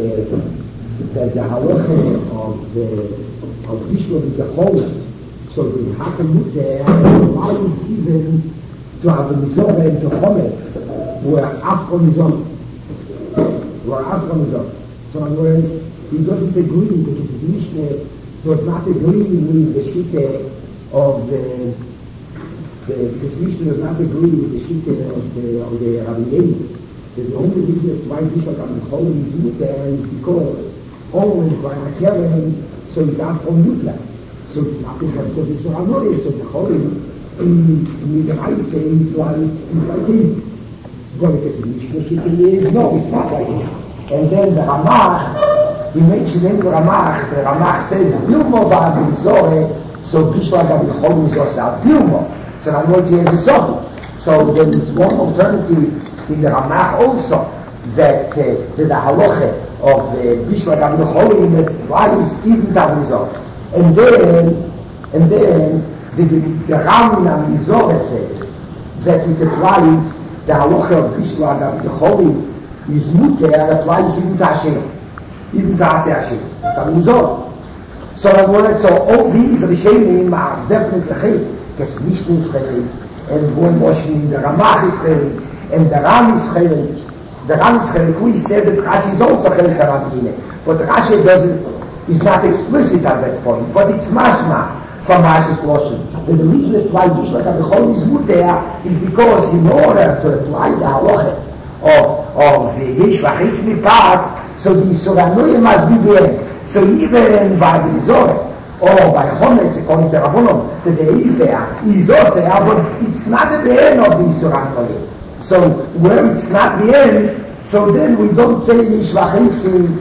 that the halacha of the of Bishwa with the Cholim, so the Hakamuter applies even to have a Mizorah and to Chometz, where Afro Mizorah, where Afro Mizorah. So in other words, he doesn't agree, because the mishnah does not agree with the Shita of the The, because Mishnah does not agree with the Shita of the, of the Rabbi Yehuda. The only reason is why Bishop on the Cholim is Mutter is because always by a Keren, so he's out from Mutter. So it's not because of the Suranoia, so the Cholim in the Reise is like, is like him. But because the Mishnah Shita is, no, it's not like him. And then the Ramach, he mentioned in the Ramach, the Ramach says, Dilmo Ba'ad Mizore, so Bishop on the Cholim is also out Dilmo. So I know he has a soul. So there is one alternative in the Ramach also, that uh, the halacha of the Bishwa Gam Necholim that applies even to Mizor. And then, and then the, the, the Ram in Mizor says that it applies the halacha of Bishwa Gam Necholim is muter, applies even to Hashem, even to Hashem, to Mizor. So I wanted, so all these Rishonim are definitely chayim. Because Mishnah is chayim, and one washing the Ramach is chayim, and the Ram is chayim. The Ram is chayim. We said that Rashi is also chayim Rabbeinu, but Rashi doesn't, is not explicit at that point, but it's mashma from Rashi's washing. And the reason is why Bishwa Gam is muter is because in order to apply the halacha of of the Yeshua Chitz Mipas, so the Suranoia must be there. So even by the Mizorah, or by Chometz, according to Rabbanon, that the Eifeh is also, but it's not at the end of the Suranoia. So where it's not the end, so then we don't say Yeshua Chitz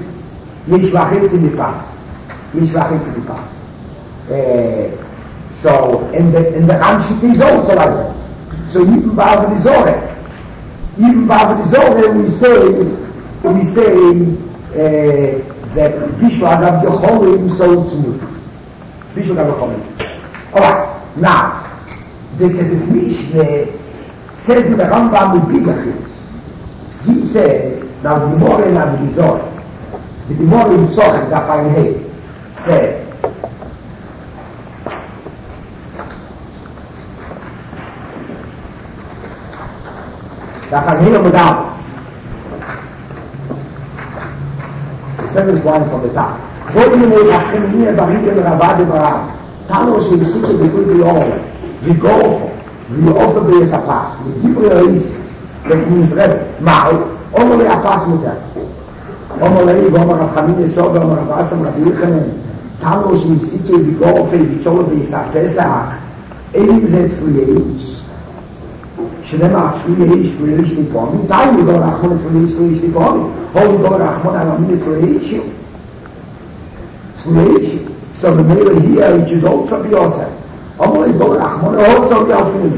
Mipas. Yeshua Chitz Mipas. So, and the, and the Ramshit is also like that. So even by the Mizorah, even by the Mizorah, we say, we say, uh, that Bishwa Gam Necholim, so it's new. Bishwa Gam Necholim. Alright, now, the Kesef Mishneh says in the Rambam with Bigachim, he says, now the Gemara in Abizor, the Gemara in Sochel, Daf Ayin Hey, says, Daf Ayin Hey Omedam, seventh one from the top. What do you make after me about him and Rabbi Barab? Tano she is sitting between the all. We go for. We offer the Apas. We give her a reason. That means Rebbe. Ma'u. Only Apas mutar. Only Gomer of Chamin Yisod, Gomer of Asam, Rabbi Yechanan. Tano she is sitting, we go for, we told the Pesach. Ein zet Tzviyeish. שנאמר צבי איש ואיש לפעמים, די לגור רחמון צבי איש ואיש לפעמים, או לגור רחמון על המין צבי איש. צבי איש, so the matter here, it should also be also. או לגור רחמון, also be out in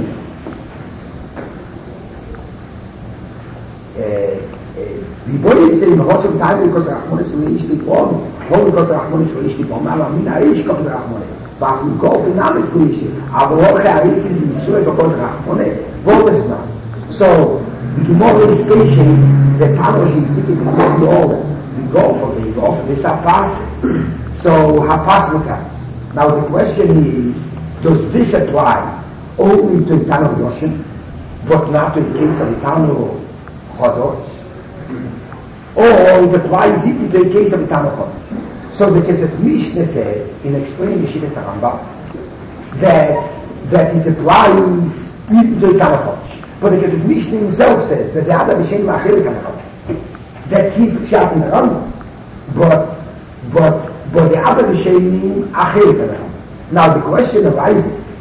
the body is saying, most of the time, because רחמון צבי איש לפעמים, או because רחמון צבי איש לפעמים, על המין האיש לא כזה רחמון. ואף לגור בנאם צבי איש, אבל לא חייץ in the Yisrael בכל רחמון. What is not? So, the Gemara is teaching that Tanosh is sitting before the order. We go for the go for this Hapas. So, Hapas becomes. Now, the question is, does this apply only to Tano Yoshin, but not to the case of Tano Chodosh? Or it applies even to the case of Tano Chodosh? So, the case of Mishnah says, in explaining the Shittas HaRambam, that, that it applies even to the Kamachosh. But because the Mishnah himself says that the other Mishnah Machir Kamachosh. That's his Pshat in the Rambam. But but but the other Rishonim Achir. Now the question arises,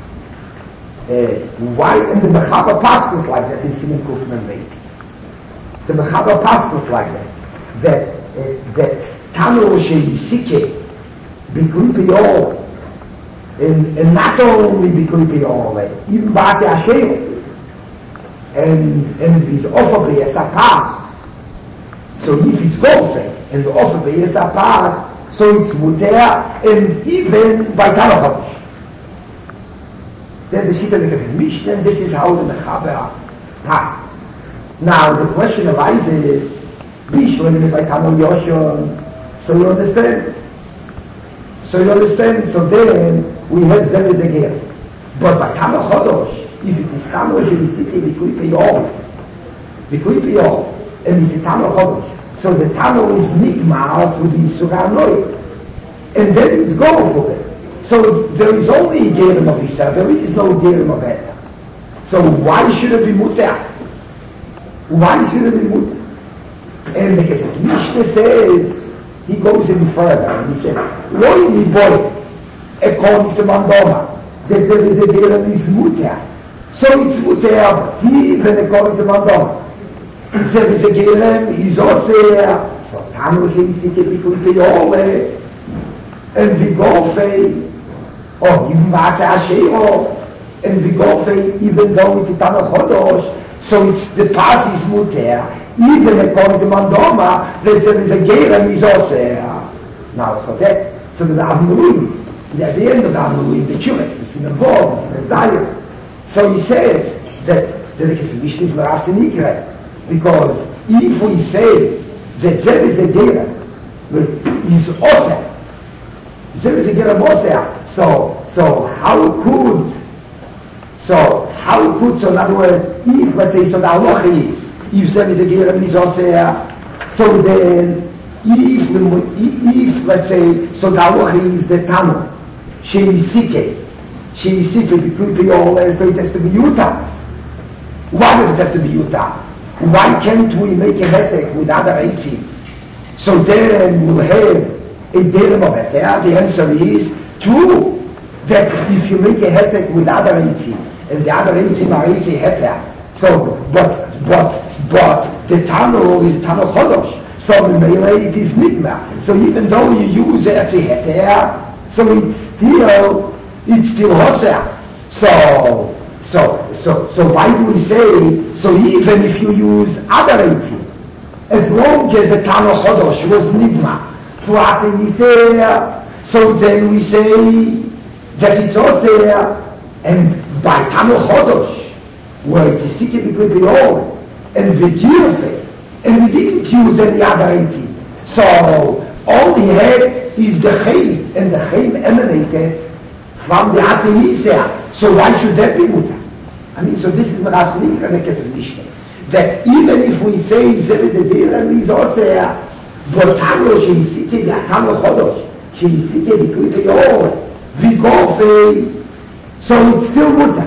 uh, why in the Mechaber Paskus like that in Siman Kuf Mem Beis? The Mechaber Paskus like that, that uh, that Tanu Sheisike Bikui Piyol, and, and not only Bikui Piyol, even Basi Hashem, and and if it's offered by a pass, so if it's golden and the offer by a pass, so it's muter, and even by Tanu. There's the Shita because it's Mishnah, and this is how the Mechaber passes. Now the question arises, Bishwan by Tanu Yoshon, so you understand? So you understand? So then we have Zer Zegir. But by Tanu Chodosh, if it is Tanu Shevisiki, Bikui Piyol, Bikui Piyol, and it's Tanu Chodosh, so the Tanu is Nigma to the Yisura Noy, and then it's go for it. So there is only a Gerim of Isha, there is no Gerim of Eta. So why should it be Mutter? Why should it be Mutter? And because the Mishnah says, he goes in further, and he says, Loi mi boy, according to Mandoma, that there is a Gerim is Mutter. So it's Mutter, even according to Mandoma. There is a Gerim is also, so Tanu Sheisike Bikui Piyol, and we go for or even Vasa Ashero, and we go for even though it's Tanu Chodosh, so it's the pass is muter, even according to Mandoma, that there is a Gerim is also. Now, so that, so the Avnuim, at the end of the Avnuim, the Chumet, the synagogue, the Zion. So he says that there is a Mishnah is Marav, because if we say that there is a Gerim, is also, there is a Gerim also, So, so how could, so how could, so in other words, if, let's say, so the halacha is, if there is a Gerim is also, so then, if, if, let's say, so the halacha is the Tanu, Sheisike, Sheisike, Bikui Piyol, so it has to be Yutas. Why does it have to be Yutas? Why can't we make a Hesek with other eighteen? So then we'll have a Gerim of it. The answer is, true, that if you make a hesek with other eighteen, and the other eighteen are eighteen heter, so, but, but, but, the Tanu is Tanu Chodosh, so the Meileh it is Nigma, so even though you use eighteen heter, so it's still, it's still Hosea, so, so, so, so why do we say, so even if you use other eighteen, as long as the Tanu Chodosh was Nigma, to us we say, so then we say that it's also there, and by Tanu Chodosh, where it's a Sikhe Bikui Piyol, and the Girfe, and we didn't use any other eighteen. So all we had is the Chaim, and the Chaim emanated from the Atzinisea. So why should that be Mutter? I mean, so this is what I think and the Mishnah. That even if we say there is a Gerim is also there, but Tanu Sheisike Tanu Chodosh, Sheisike Bikui Piyol, we go for, so it's still Mutter.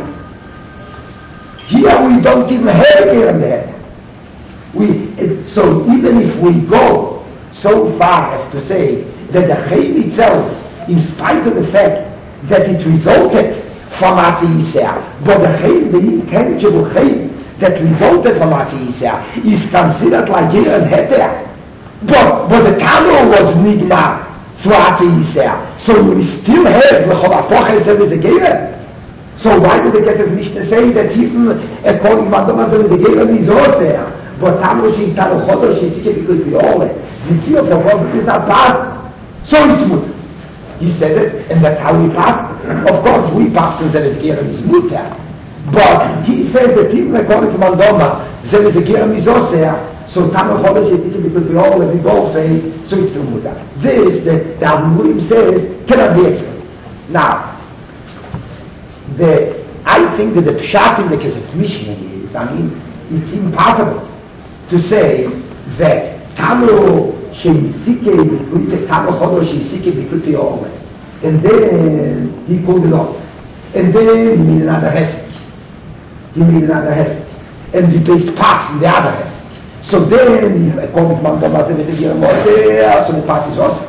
Here we don't even have a Gerim there. We, it, so even if we go so far as to say that the Chaim itself, in spite of the fact that it resulted from Ati Yisrael, but the Chaim, the intangible Chaim that resulted from Ati Yisrael, is considered like Gerim Heter. But, but the Tanu was Nigma to Ati Yisrael. So we still have the Cholapoches there is a Gerim. So why does the Kesef Mishnah say that even according to Mandoma there is a Gerim is also there? But Tanu Shin Tanu Chodosh is Sikhe Bikui Piyol, the key of the world is a pass. So it's Mutter. He says it, and that's how we pass. Of course, we pass to there is a Gerim is Mutter. But he says that even according to Mandoma, there is a Gerim is also there. So Tanu Chodosh is Sikhe Bikui Piyol, and we both say, so it's still Mutter. This, the, the Amurim says, cannot be explained. Now, the, I think that the Pshat in the Kesef Mishnah is, I mean, it's impossible to say that Tanu Sheisike Bikui Tanu Chodosh Sheisike Bikui Piyol, and then he pulled it off, and then he made another hesed. He made another hesed, and he takes pass in the other hesed. So then, according to Mandoma, there is a Gerim, so the pass is also.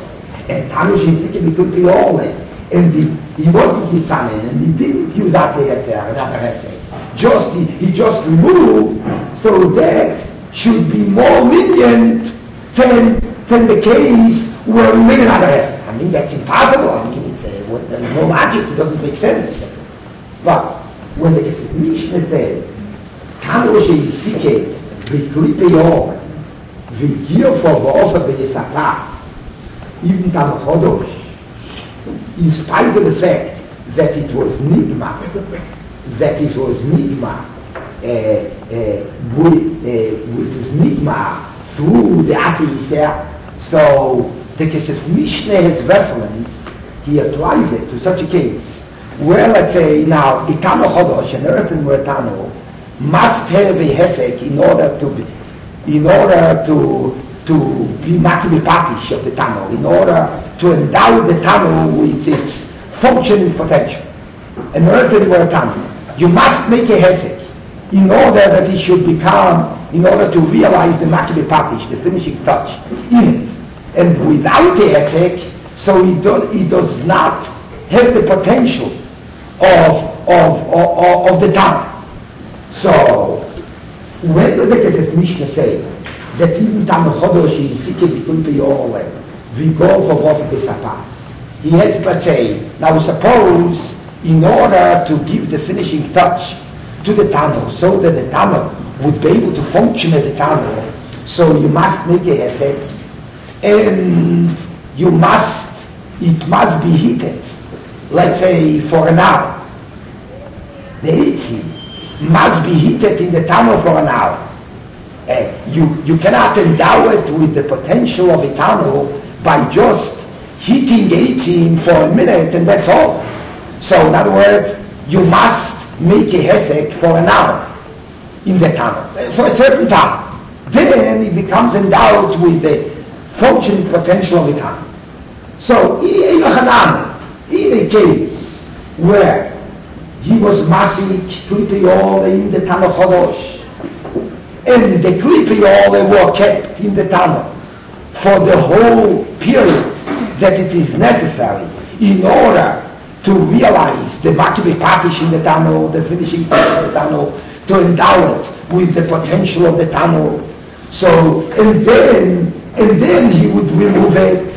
and Tanu Shinziki could be all in. And the, he wasn't Kitzanin, and he didn't use Atze Heter, another Hesek. Just, he, he just removed, so that should be more lenient than, than the case where we make another Hesek. I mean, that's impossible. I mean, it's a, what, there's no logic, it doesn't make sense. But when the Mishnah says, Tanu Shinziki, V'klipe Yor, V'gir for V'ofer V'yisaprat, even Tam Chodosh, in spite of the fact that it was Nigma, that it was Nigma, uh, uh, with, uh, with this Nigma through the Ati Yisrael, so the Kesef Mishnah has reference, he applies it to such a case, where let's say now, Itano Chodosh, an earthen Muratano, must have a Hesek in order to be, in order to to be makibipatish of the tunnel, in order to endow the tunnel with its functioning potential. An earthen tunnel, you must make a hesed in order that it should become, in order to realize the makibipatish, the finishing touch in it. And without the hesed, so it, do, it does not have the potential of, of, of, of the tunnel. So, when does the Kesef Mishnah say that even Tam Chodosh is Sikke V'kulpe Yorle, we go for V'ofer V'yisaprat? He had to say, now suppose, in order to give the finishing touch to the tunnel, so that the tunnel would be able to function as a tunnel, so you must make a hesed, and you must, it must be heated, let's say for an hour. The Itzi must be heated in the tunnel for an hour. Uh, you, you cannot endow it with the potential of a tunnel by just heating the Itzi for a minute and that's all. So in other words, you must make a hesek for an hour in the tunnel, uh, for a certain time. Then it becomes endowed with the functioning potential of a tunnel. So in a case where he was masik klipiyole in the tunnel chodosh, and the klipiyole were kept in the tunnel for the whole period that it is necessary in order to realize the makibipatish in the tunnel, the finishing touch of the tunnel, to endow it with the potential of the tunnel. So, and then, and then he would remove it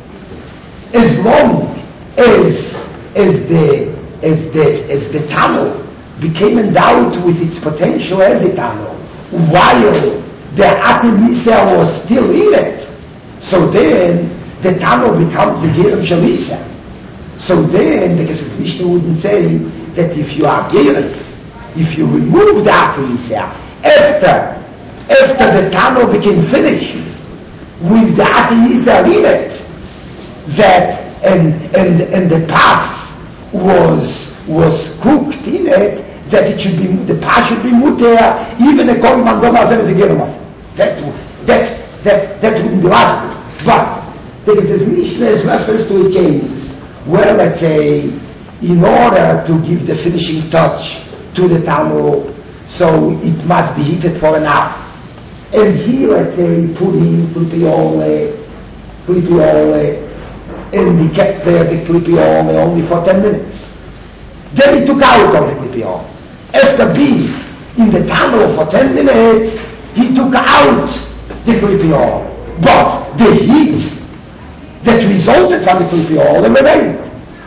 as long as, as the As the, as the tunnel became endowed with its potential as a tunnel, while the Atzimisa was still in it. So then, the tunnel becomes a Gerem Shalisa. So then, the Kesef Mishnah wouldn't say that if you are Gerem, if you remove the Atzimisa, after, after the tunnel became finished, with the Atzimisa in it, that, and, and, and the path was was cooked in it, that it should be, the pah should be muter, even a kol man goma as a geremas. That that that that wouldn't be logical. But there is a Mishnah's reference to a case where, let's say, in order to give the finishing touch to the tunnel, so it must be heated for an hour. And he, let's say, put in klipiole, klipiole, and he kept there the klipiole only for ten minutes. Then he took out of the klipiole. After being in the tunnel for ten minutes, he took out the klipiole. But the heat that resulted from the klipiole remained.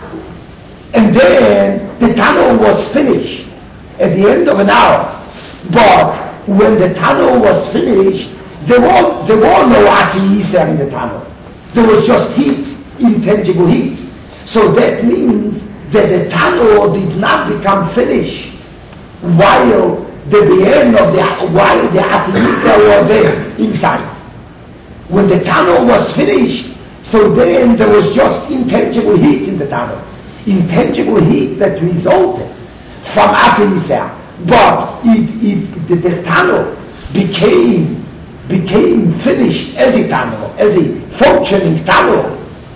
And then the tunnel was finished at the end of an hour. But when the tunnel was finished, there was, there was no Atziyisa in the tunnel. There was just heat. Intangible heat. So that means that the tunnel did not become finished while the end of the while the Atziyisa were there inside. When the tunnel was finished, so then there was just intangible heat in the tunnel. Intangible heat that resulted from Atziyisa. But it, it, the, the tunnel became became finished as a tunnel, as a functioning tunnel,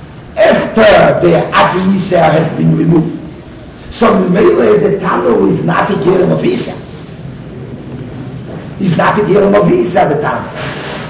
after the Atziyisa had been removed. So mainly the tunnel is not a Gerem of Isa. It's not a Gerem of Isa, the tunnel.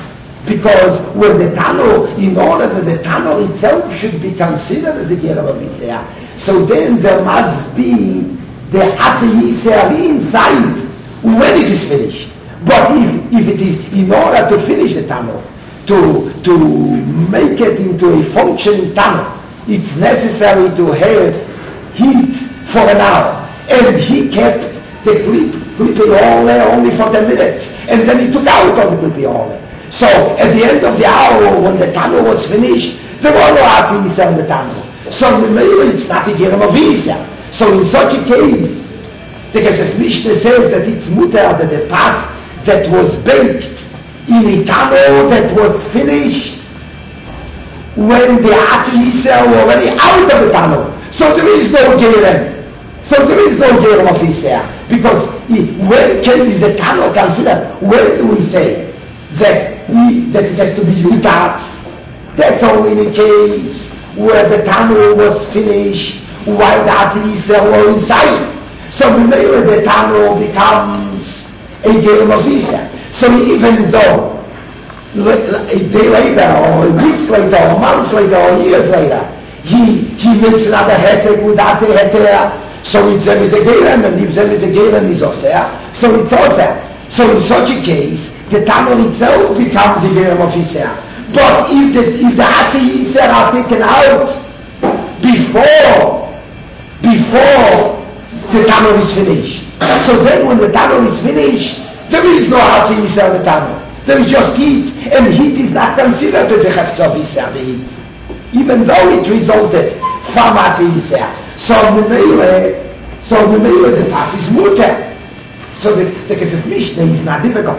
Because when the Tano, in order that the Tano itself should be considered as a Gerem of Yisrael, so then there must be the Ate Yisrael inside when it is finished. But if, if it is in order to finish the Tano, to, to make it into a functioning Tano, it's necessary to have heat for an hour. And he kept the Klipi only for ten minutes. And then he took out all the Klipi. So at the end of the hour, when the Tano was finished, there were no Ate Yisrael in the Tano. So the Meila, it's not a Gerem of Yisrael. So in such a case, the Kesef Mishnah says that it's mutter that the pas that was baked in a Tano that was finished when the Ate Yisrael were already out of the Tano. So there is no Gerem. So there is no Gerem of Yisrael. Because when is the Tano considered? When do we say that we, that it has to be Yutat? That's only in a case where the Tano was finished while the Ate Yisrael were inside. So maybe the Tano becomes a Gerem of Yisrael. So even though a day later, or weeks later, or months later, or years later, he he makes another heter with Ate heter, so it's there is a Gerem, and if there is a Gerem, is Oseh, so it's Oseh. So in such a case, the Tano itself becomes a Gerem of Yisrael. But if the if the Ate Yisrael are taken out before before the Tano is finished, so then when the Tano is finished, there is no Ate Yisrael in the Tano. There is just heat, and heat is not considered as a Chefetz of Yisrael, the heat, even though it resulted from Ate Yisrael. So the Meile, so the Meile, the Pas is mutter. So the the Kesef Mishnah is not difficult.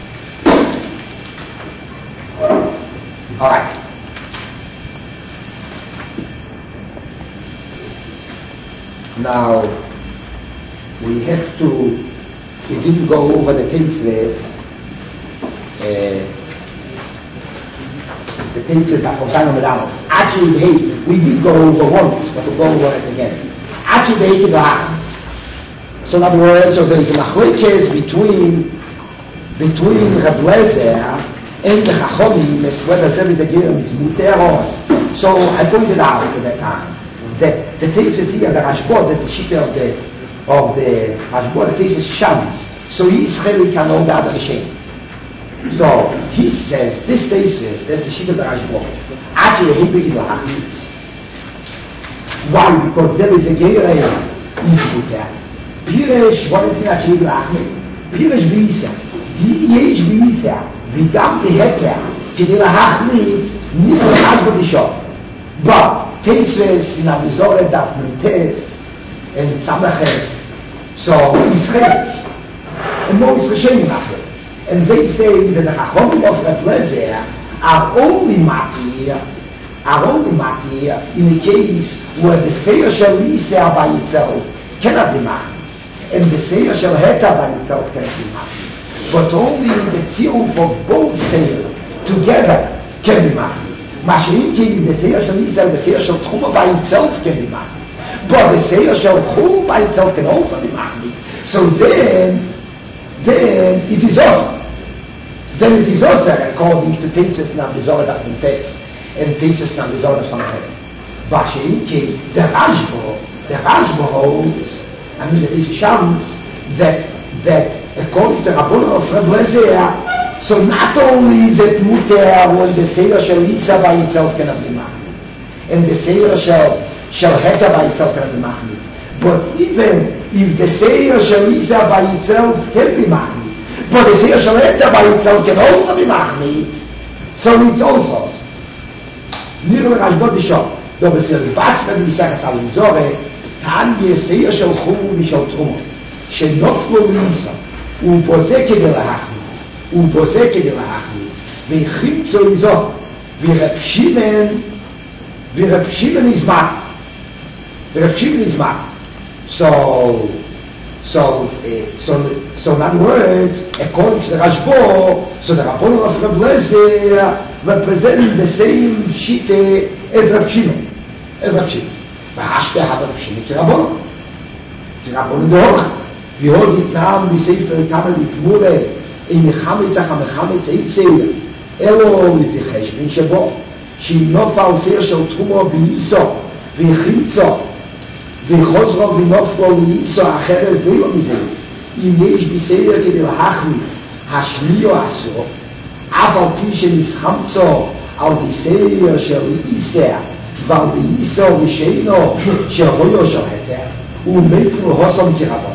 All right. Now we have to. We didn't go over the Teisles. Uh, the Teisles are from Tano Medamo. Actually, hey, we did go over once, but we'll go over it again. Actually, they did so in other words, so there is a machlokes between between Reb Lezer and the Chachamim as whether there is a Gerem is muter or. So I pointed out at that time that the Teisles here, the Rashbod, that the sheet of the of the Rashbod, the Teisles Shams. So he is chelik on all the other Rishem. So he says, this Teisles, that's the sheet of the Rashbod. Actually, he begins to have it. Why? Because there is a Gerem is muter. Pirish, what is it actually Ahmed? Pirish Bisa. Die Yesh Bisa. וגם בהתר, כדי להחליט, נראה בדישו. But, Teisles in Avizoret daf Mentes, and Samachet, so Israel, and no Israel after. And they say that the Chachamim of Reb Lezer are only makir, are only makir in a case where the Seir shall Yisrael by itself cannot be makir, and the Seir shall Heta by itself cannot be makir. But only the tziyuf of both Seir together can be machlit. Mashiach, the Seir shall Yisrael, the Seir shall Tchuma by itself can be machlit. But the Seir shall Chum by itself can also be machlit. So then, then it is also. Then it is also according to Teisles Navizoret of Mentes and Teisles Navizoret of Samachet. Mashiach, the Rashbo, the Rashbo holds, I mean, it is Shams, that that according to Rabbanon of Reb Lezer, so not only is it muter when the Seir shall Yisa by itself cannot be machlit, and the Seir shall shall Heta by itself cannot be machlit, but even if the Seir shall Yisa by itself can be machlit, but the Seir shall Heta by itself can also be machlit, so it's also. Nirle Rashbod Bishop, though before the Basra the Misachas Avizoret, Tan ye Seir shall Chum v'shal Trumot. שנופלו מיסה, ובוזה כדי להחמיץ, ובוזה כדי להחמיץ, והחימצו איזוך, ורב שמעון, ורב שמעון נזמק, ורב שמעון נזמק. So, so, uh, so, so in other words, according to the Rashbo, so the Rabbanon of Reb Lezer representing the same shite as Reb Shimon, as Reb Shimon. והשתה רב Shimon כרבון, כרבון דורנה. Wir holen die Namen, wie Sefer Kamel mit Mure, in Mechamitz, ach Mechamitz, ein Seher. אלו לפי חשבון שבו שהיא נופל סיר של תרומו באיסו וחיצו וחוזרו ונופלו לאיסו אחרת ולא מזה אם יש בסדר כדי להחמיץ השני או הסוף אף על פי שנסחמצו על בסדר של איסר ועל באיסו ושאינו של הויו של היתר ומתנו הוסם כרבון.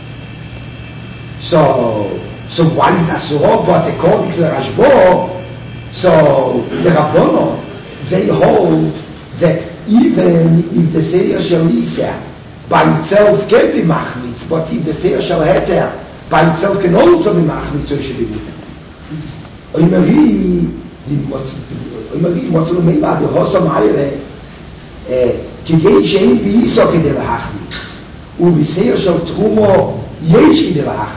So, so why is that so? But according to the Rashbo, so the Rabbanon, they hold that even if the Seir Shel Isser by itself can be machmitz, but if the Seir Shel Heter by itself can also be machmitz, so should be with it. Oimari, oimari, what's the name of the Hossam Hayre? כדי שאין באיסו כדי להחמיץ, ובסיר של תרומו יש כדי להחמיץ.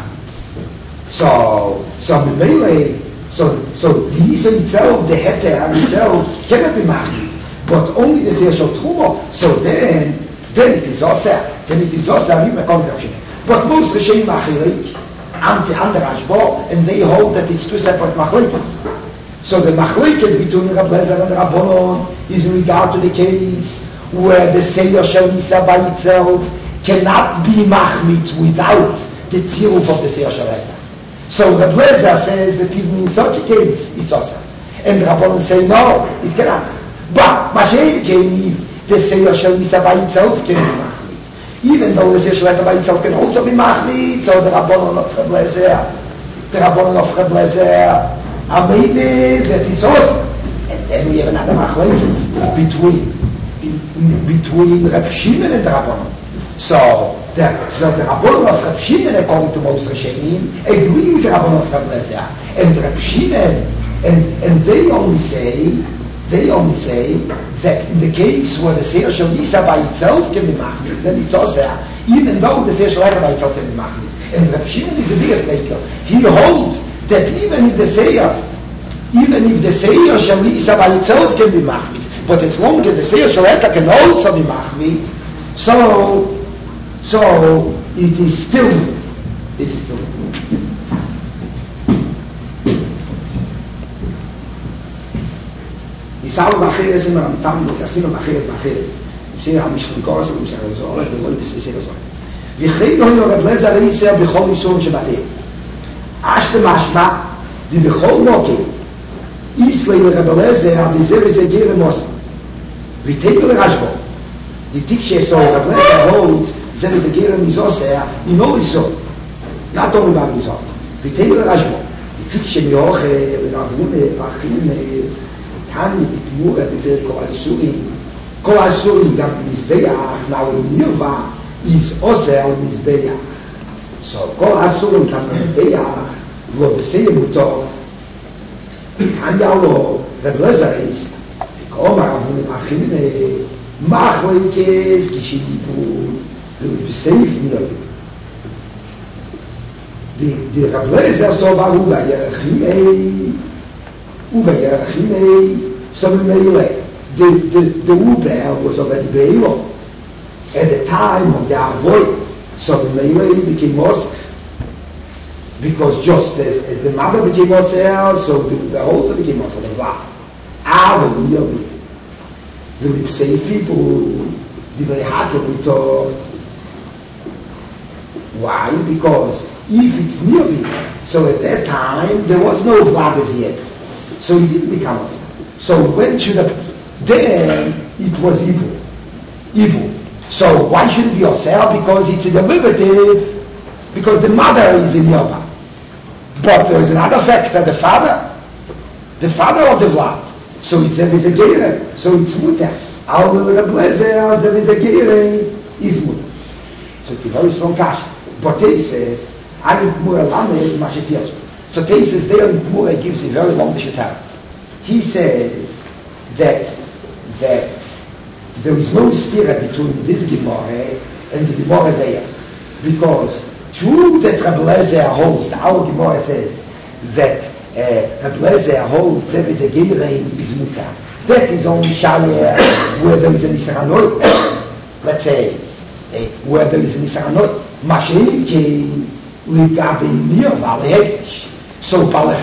So, so Mimele, so, so the Isa itself, the Heter itself cannot be machmitz, but only the Seir Shel Trumo. So then, then it is Osir, then it is Osir, I mean, contraction. But most Risheim Machirik, and the Rashbo, and they hold that it's two separate Machlekes. So the Machlekes between Rab Lezer and Rabbanon is in regard to the case where the Seir Shel Isa by itself cannot be machmitz without the tziruf of the Seir Shel Heter. So Rab Lezer says that even in such a case it's awesome. And Rabbanon say no, it cannot. But Mashiach came if the Seir Shel Isa by itself can be machmitz. Even though the Seir Shel Heter by itself can also be machmitz, so the Rabbanon of Rab Lezer, the Rabbanon of Rab Lezer are made it that it's awesome. And then we have another machlekes between between Reb Shimon and the Rabbanon. So the, so the Rabbanon of Reb Shimon, according to most Rishonim, agree with the Rabbanon of Reb Lezer. And Reb Shimon, and, and they only say, they only say that in the case where the Seir Shel Isa by itself can be machmitz, then it's also, even though the Seir Shel Heter by itself can be machmitz. And Reb Shimon is the biggest maker. He holds that even if the Seir, even if the Seir Shel Isa by itself can be machmitz, but as long as the Seir Shel Heter can also be machmitz, so so it is still this is still Isal Bacheres in Ramtam Casino Bacheres Bacheres. You see how Mishkan Koras and Mishkan Zola the Lord is say so. V'chei no Reb Lezer Isa b'chol yisur shebatei. Ashte mashma di b'chol moke Islay Reb Lezer abizer v'zegir mos. V'tei Rashbo. The tikshe so Reb Lezer holds there is a gerem mizoser, you know it's so. Not only about mizot. V'tei Rashbo. The tikshe mioche v'navune v'achim Tani B'Tmura B'Fer Kol HaSurim. Kol HaSurim Gam Mizbeach now in Nirva is Oser Mizbeach. So Kol HaSurim Gam Mizbeach Lo B'Seyem Uto Tanya Lo Reb Lezer is V'Komar Avunim Achim Machlekes Kishilibu B'Seyem Nirva The Reb Lezer so Baru B'Yerachim Uber so the the the Uber was already Beilo at the time of the Avoid, so the Meile became Mosque because just as, as the mother became Mosque, so the Uber also became Mosque. The Vlad, ah, the Uber, the Lipsei people, the Vehakel. Why? Because if it's near me, so at that time there was no Vlad as yet. So he didn't become us. So when should have, then it was evil. Evil. So why should it be yourself? Because it's a derivative, because the mother is in Yoba. But there is another factor, the father, the father of the blood. So it's there is a gere, so it's mutter. Our Reb Lezer, there is a gere, is mutter. So it's a very strong cash. But he says, I'm Mura Lamed, Mashetirch. So cases there in Gemara gives a very long shetaras. He says that that there is no stira between this Gemara and the Gemara there, because true that Reb Lezer holds, our Gemara says that uh, Reb Lezer holds there is a gerei is mutar. That is only shalia where there is an isaranot. Let's say uh, where there is an isaranot. Mashiach ligabe nirva lehektish. So,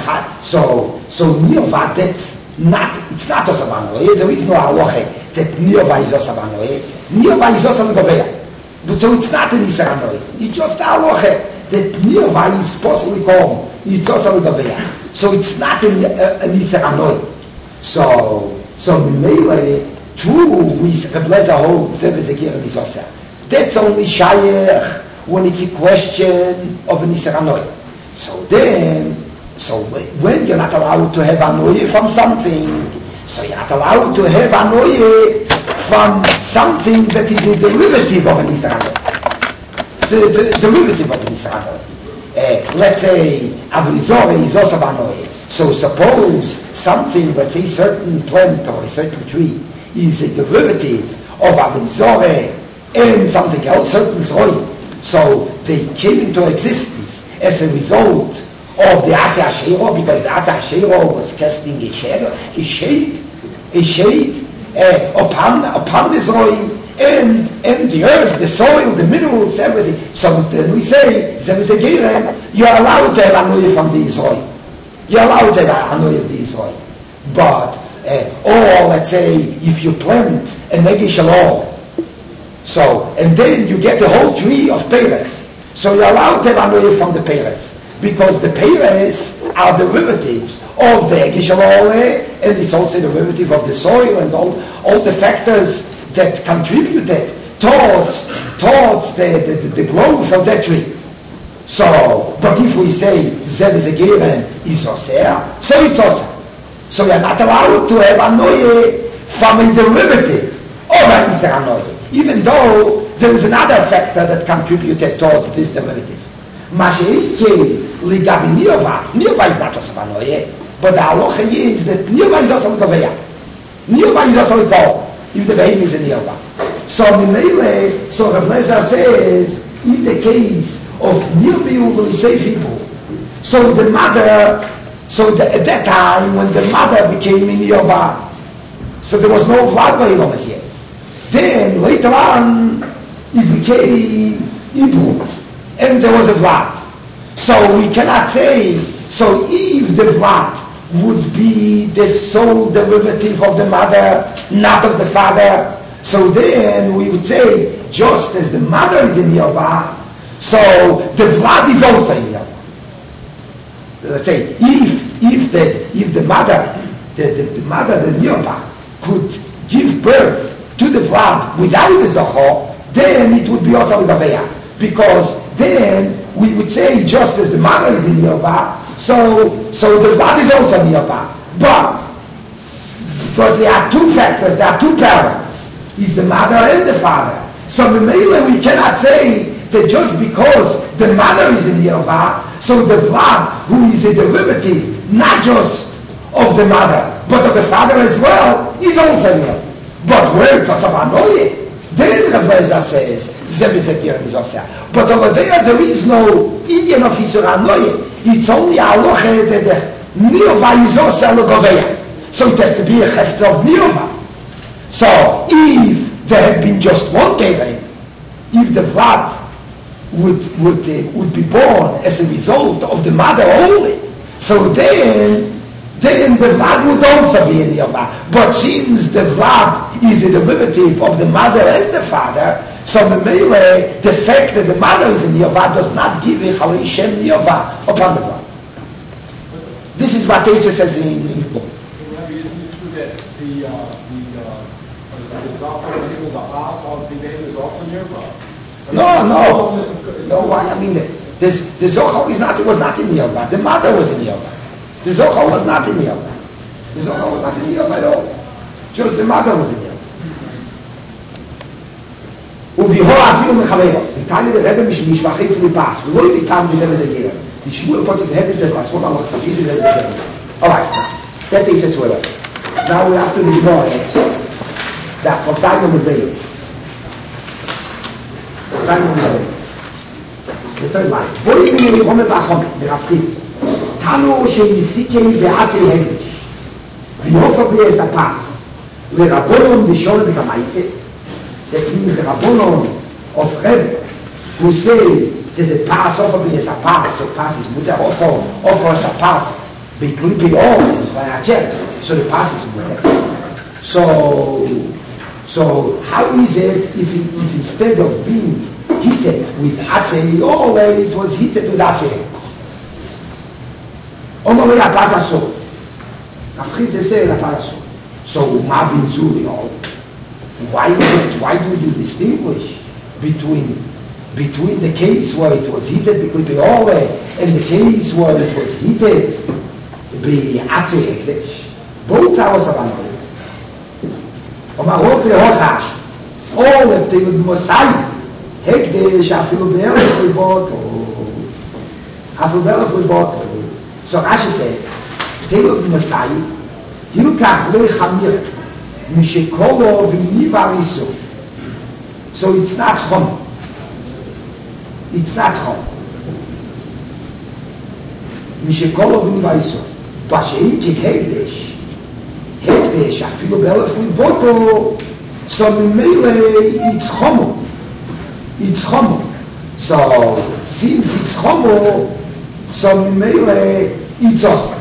so, so Nirva, that's not, it's not also Banoe. There is no halacha that Nirva is also Banoe. Nirva is also Gavea. But so it's not an Isser Anoe. It's just a halacha that Nirva is supposed to come. It's also Gavea. So it's not an, an Isser Anoe. So, so Mimele, true, we Reblezer holds Zebezekir and Isosa. That's only Shayach when it's a question of an Isser Anoe. So then, so when you're not allowed to have Anoe from something, so you're not allowed to have Anoe from something that is a derivative of an Isser Anoe. The, the derivative of an Isser Anoe. Uh, let's say Avrizore is also Anoe. So suppose something, let's say certain plant or a certain tree is a derivative of Avrizore and something else, certain soil. So they came into existence as a result of the Atzah Shero, because the Atzah Shero was casting a shadow, a shade, a shade uh, upon upon the soil and and the earth, the soil, the minerals, everything. So then we say, you're allowed to have Anoye from the soil. You're allowed to have Anoye of the soil. But uh, or let's say if you plant a Negi Shalom, so and then you get a whole tree of Peres. So you're allowed to have Anoye from the Peres, because the Peres are derivatives of the Gishalole, and it's also derivative of the soil and all, all the factors that contributed towards, towards the, the, the growth of that tree. So, but if we say Zed is a given, is Osea, so it's Osea. So you're not allowed to have Anoye from a derivative of an Isser Anoye, even though there is another factor that contributed towards this derivative. Masheike ligabi Nirva, Nirva is not also Anoye, but the halacha is that Nirva is also Gavea. Nirva is also Gavea, if the baby is a Nirva. So Mimele, so Rav Lezer says, in the case of Nirviu, we say people, so the mother, so the, at that time when the mother became a Nirva, so there was no Vlad Vayilomas yet. Then later on, it became Ibru, and there was a Vlad. So we cannot say, so if the Vlad would be the sole derivative of the mother, not of the father, so then we would say, just as the mother is in Nirva, so the Vlad is also in Nirva. Let's say, if if the if the mother, the, the, the mother, the Nirva, could give birth to the Vlad without the Zohar, then it would be also Gavea. Because then we would say, just as the mother is in Nirva, so so the Vlad is also in Nirva. But but there are two factors, there are two parents, is the mother and the father. So Memele, we cannot say that just because the mother is in Nirva, so the Vlad, who is a derivative, not just of the mother, but of the father as well, is also in Nirva. But where it's also Anoye, then Rav Lezer says, but over there, there is no Indian of Isser Anoye. It's only a halacha that the Nirva is also Gavea. So it has to be a Hefz of Nirva. So if there had been just one Kevin, if the Vlad would, would, uh, would be born as a result of the mother only, so then then the Vlad would also be in Nirva. But since the Vlad is a derivative of the mother and the father, so the Mele, the fact that the mother is in Nirva does not give a Chalei Shem Nirva upon the Vlad. This is what Tesis says in in the book. Isn't it true that the uh, the uh, what is it, the the half of the name is also Nirva? No, no, no. Why? I mean, this the Zohar is not. It was not in Nirva. The mother was in Nirva. The Zohar was not in Nirva. The Zohar was not in Nirva at all. Just the mother was in Nirva. וביהו אפילו מחברו. ניתן לי לרבא משבחי צליפס, ולא ניתן בזה וזה גרם. נשמעו לפוסק להבד בפס, what Allah is it as a Alright, that is as well. Now we have to ignore that for time of the veil. For time of the veil. The third line. בואי מיני לרומם באחרון, ברב חיסטו. תנו שיסיקי ועצי הגש. ויופו בלי את הפס. לרבונום לישון בכמייסה. That means the Rabbonon of Rebbe, who says that the pass over is a pass, so pass is mutter, offer, offer is a pass, be clippy all is by a check, so the pass is mutter. So, so how is it if, it, if instead of being heated with atzei, oh, it was heated with atzei? Omar la pass so. After they say la pass so. So Mabin Zuri, why why do you distinguish between between the case where it was heated because the all and the case where it was heated be Atzei Ekdesh? Both hours of Anor. Omar Ropi Hochash, all of the Mosai, Hekdesh, Afilu Be'elef Riboto, Afilu Be'elef Riboto. So Rashi said, Teilu Mosai, Hilkach Le Chamir, Mishekolo V'Nivariso. So it's not Chom. It's not Chom. Mishekolo V'Nivariso. Basheitik Hekdesh. Hekdesh, Afilu Be'elef Riboto. So Mimele, it's Chomo. It's Chomo. So, since it's Chomo, so Mimele, it's awesome.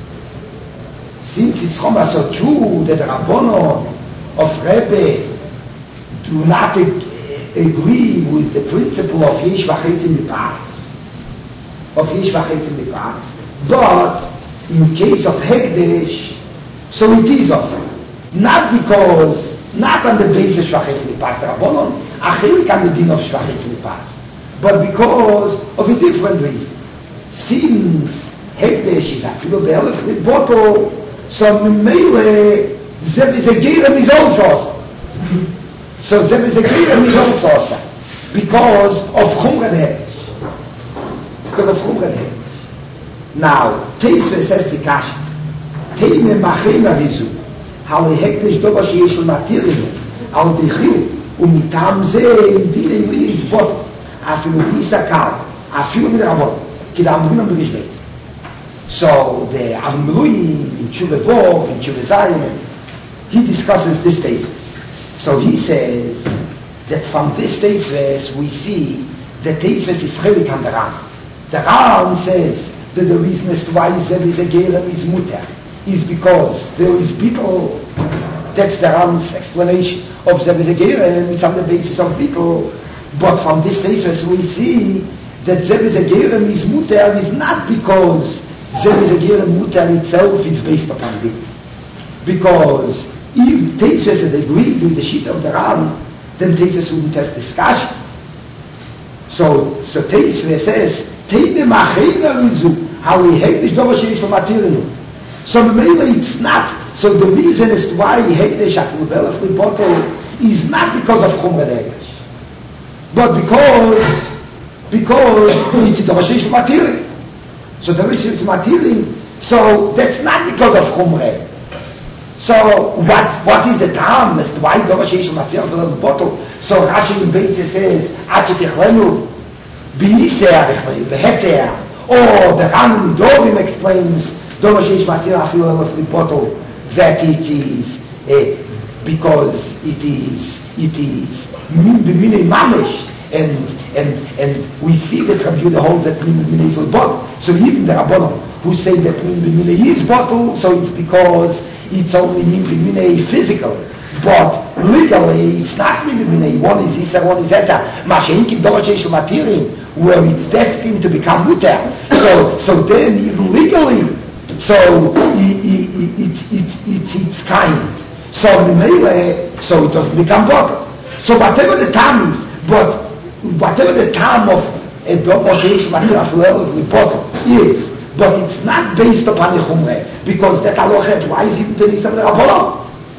Since it's Chomo, so true that the Rabbono of Rebbe do not ag- agree with the principle of Yesh V'Chet Mipas, of Yesh V'Chet Mipas, but in case of Hekdesh, so it is awesome. Not because, not on the basis of Shvachet Mipas, the Rabbonon, Achilik on the din of Shvachet Mipas, but because of a different reason. Since Hekdesh is a filo be'elef riboto, so Mimele, Zeb is a gerem is also awesome. So Zeb is a gerem is also awesome. Because of Chumrad Hekdesh. Because of Chumrad Hekdesh. Now, Teisve says the Kashi, Teime Machina Vizu, how the Hekdesh Doba Sheyesh L'Matirinu, how the Chiu, Umitam Ze, Indire Liz Bot, Afilu Isakal, Afilu Midrabot, Kidam Minam B'Gishbet. So the Avim Melui in Tshuva Vov, in Tshuva Zayin, he discusses this thesis. So he says that from this thesis we see that thesis is Chelik on the Ram. The Ram says that the reason as to why there is a Gerem is Mutter is because there is Bittul. That's the Ram's explanation of there is a Gerem is on the basis of Bittul. But from this thesis we see that there is a Gerem is Mutter is not because there is a Gerem Mutter itself is based upon Bittul. Because if Teisves had agreed with the sheet of the Ram, then Teisves wouldn't test discussion. So, so Teisves says, Teime Machina Rizu, how we hate this Dover Sheyesh L'Matirinu. So maybe it's not, so the reason as to why he hate the Shaklu Belach Riboto is not because of Chumrad Hekdesh, but because, because it's Dover Sheyesh L'Matirinu. So Dover Sheyesh L'Matirinu, so that's not because of Chumrad. So what what is the time as to why Dover Sheyesh L'Matirinu the bottle? So Rashi in Beitze says, Achet Echlenu, B'Yiseh Echlenu, B'Heter, or the Ram Dorim explains Dover Sheyesh L'Matirinu the bottle that it is uh, because it is it is Min B'Minei Mamish, and and and we see that Rabbi Yehuda holds that Min B'Minei is a bottle. So even the Rabbanon who say that Min B'Minei is bottle, so it's because it's only Min B'Minei physical, but legally it's not Min B'Minei. One is Isser, one is Eta. Masha'inkim Dover Sheyesh L'Matirinu, where it's destined to become Mutter. So so then even legally, so it, it, it, it, it, it's kind. So the Mele, so it doesn't become bottle. So whatever the time is, but whatever the time of a Dover Sheyesh L'Matirinu the bottle is, but it's not based upon the Chumreh, because that halacha, why is it the Nisam Rabbanon?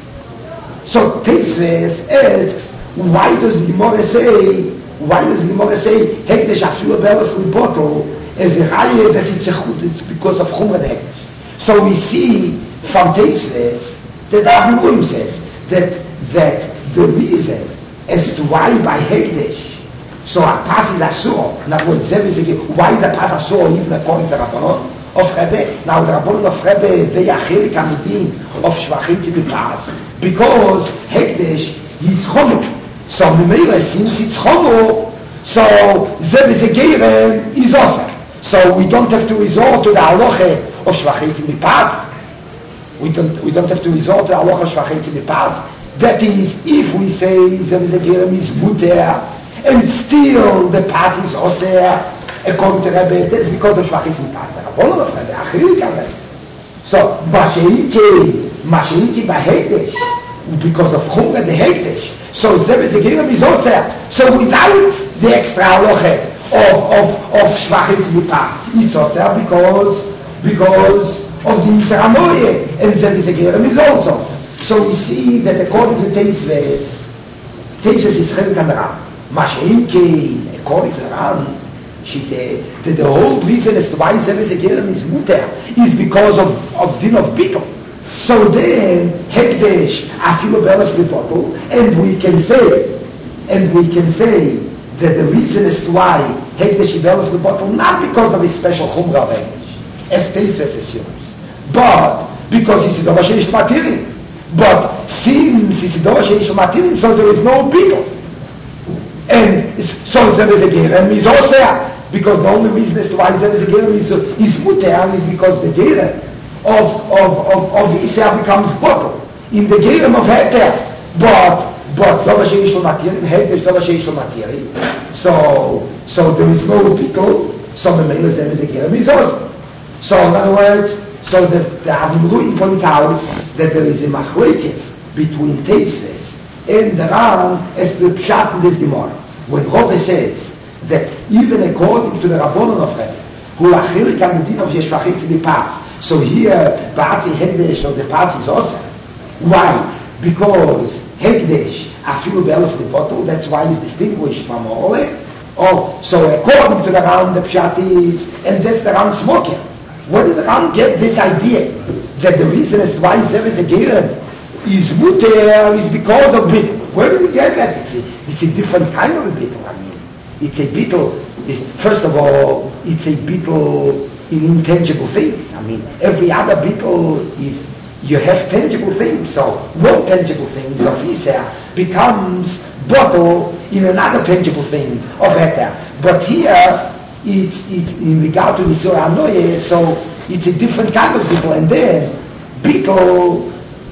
So Teisves asks, why does Gemara say, why does Gemara say, Hekdesh Afilu Be'elef Riboto, as a Raya that it's a chut, it's because of Chumrah Hekdesh. So we see from Teisves that Avim says that that the reason as to why by Hekdesh, so a pass is asur. In other words, why is a pass asur even according to the Rabbanon of Rebbe? Now the Rabbanon of Rebbe, they are chelik amidin of Shvachet Mipas, because Hekdesh is chomo. So Mimele, since it's chomo, So there is a gerem is also. So we don't have to resort to the halacha of shvachit mipat. We don't we don't have to resort to the halacha of shvachit mipat. That is, if we say there is a gerem is muter, and still the path is osir, according to Rebbe, that's because of shvachit mipat. The achilik Rebbe. So masheinki masheinki b'hekdesh, because of chumra the hekdesh. So there is a gerem is osir. So without the extra halacha of of of shvachitz mipat, it's osir because because of the Yisramoye, and there is a gerem is also. So we see that according to Teisves, Teisves is chelik amram. Masheinki, according to Ran, Shite, that the whole reason as to why there is a gerem is muter is because of of din of bittul. So then hekdesh afilu belas b'bottle, and we can say, and we can say that the reason as to why hekdesh belas b'bottle not because of a special chumra of hekdesh, as Teisves assumes, but because it's a davar sheish matirim. But since it's a davar sheish matirim, so there is no bittul. And so there is a gerem is also because the only reason as to why there is a gerem is is muter is because the gerem of of of of Isra becomes bottle in the gerem of heter, but but davar sheish matirim heter is davar sheish matirim. So so there is no bittul. So the male there is a gerem is also. So in other words, so the the Avnui points out that there is a machlokes between Teisves and the Ran as the pshat in this Gemara. When Rove says that even according to the Rabbanon of Rebbe, who achilik amedin of yeshvachitz mipas, so here ba'ati hekdesh of the pas is also. Why? Because hekdesh afilu be'elef lepoto, that's why it's distinguished from all. Oh, so according to the Ran, the pshat is, and that's the Ran smoker. Where did the Ran get this idea that the reason is why there is a gerem is muter is because of bittul? Where did we get that? It's a, it's a different kind of a bittul. I mean, it's a bittul. First of all, it's a bittul in intangible things. I mean, every other bittul is you have tangible things. So one tangible thing of Isra becomes bottle in another tangible thing of Heter. But here, it's, it's in regard to Nisur Anoye, so it's a different kind of bittul. And then bittul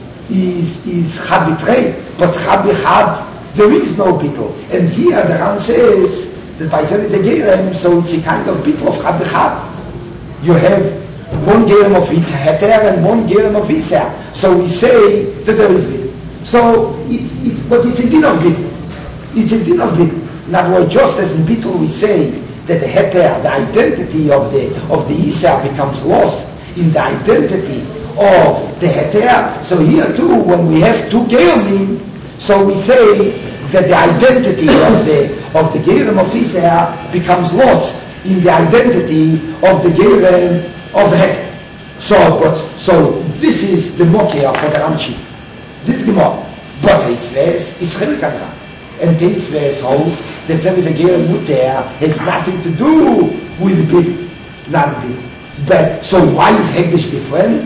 is is chad b'trei, but chad b'chad there is no bittul. And here the Ran says that by saying the gerem, so it's a kind of bittul of chad b'chad. You have one gerem of heter and one gerem of Isra. So we say that there is it. So it's it's but it's a din of bittul. It's a din of bittul. In other words, just as in bittul we say that the heter, the identity of the of the Isra becomes lost in the identity of the heter. So here too, when we have two geremim, so we say that the identity of the of the gerem of Isra becomes lost in the identity of the gerem of the heter. So, but so this is the mokia for the Ramshi. This is the mokia. But Teisves is chelik amram, and Teisves holds that there is a gerem muter has nothing to do with bit, not bit. But so why is hekdesh different?